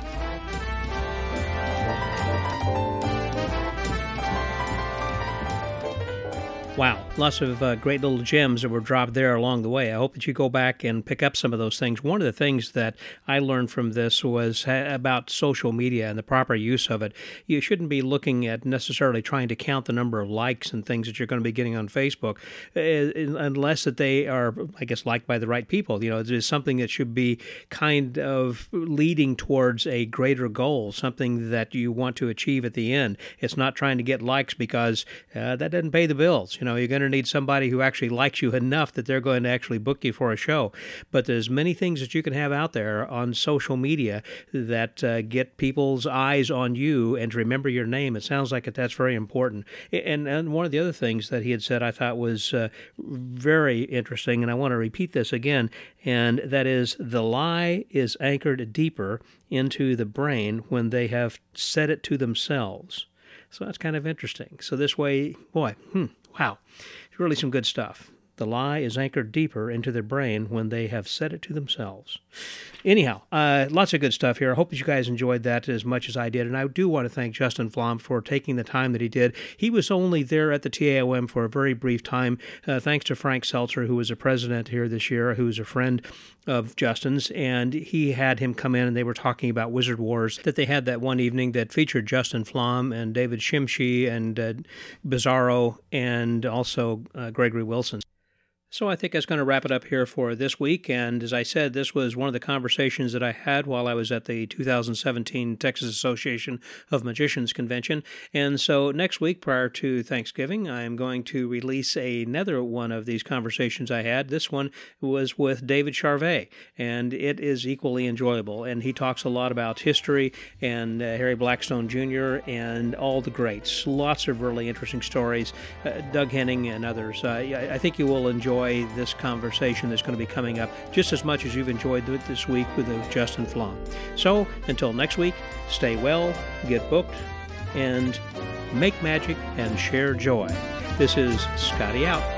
[SPEAKER 2] Wow, lots of uh, great little gems that were dropped there along the way. I hope that you go back and pick up some of those things. One of the things that I learned from this was ha- about social media and the proper use of it. You shouldn't be looking at necessarily trying to count the number of likes and things that you're going to be getting on Facebook, uh, unless that they are, I guess, liked by the right people. You know, it is something that should be kind of leading towards a greater goal, something that you want to achieve at the end. It's not trying to get likes because uh, that doesn't pay the bills. You know, you're going to need somebody who actually likes you enough that they're going to actually book you for a show. But there's many things that you can have out there on social media that uh, get people's eyes on you and to remember your name. It sounds like that's very important. And, and one of the other things that he had said I thought was uh, very interesting, and I want to repeat this again, and that is the lie is anchored deeper into the brain when they have said it to themselves. So that's kind of interesting. So this way, boy, hmm, wow, it's really some good stuff. The lie is anchored deeper into their brain when they have said it to themselves. Anyhow, uh, lots of good stuff here. I hope that you guys enjoyed that as much as I did. And I do want to thank Justin Flom for taking the time that he did. He was only there at the T A O M for a very brief time, uh, thanks to Frank Seltzer, who was a president here this year, who's a friend of Justin's. And he had him come in, and they were talking about Wizard Wars that they had that one evening that featured Justin Flom and David Shimsky and uh, Bizarro and also uh, Gregory Wilson. So I think that's going to wrap it up here for this week. And as I said, this was one of the conversations that I had while I was at the two thousand seventeen Texas Association of Magicians Convention. And so next week, prior to Thanksgiving, I am going to release another one of these conversations I had. This one was with David Charvet, and it is equally enjoyable. And he talks a lot about history and uh, Harry Blackstone Junior and all the greats. Lots of really interesting stories, uh, Doug Henning and others. Uh, I think you will enjoy this conversation that's going to be coming up just as much as you've enjoyed it this week with Justin Flom. So until next week, stay well, get booked, and make magic and share joy. This is Scotty out.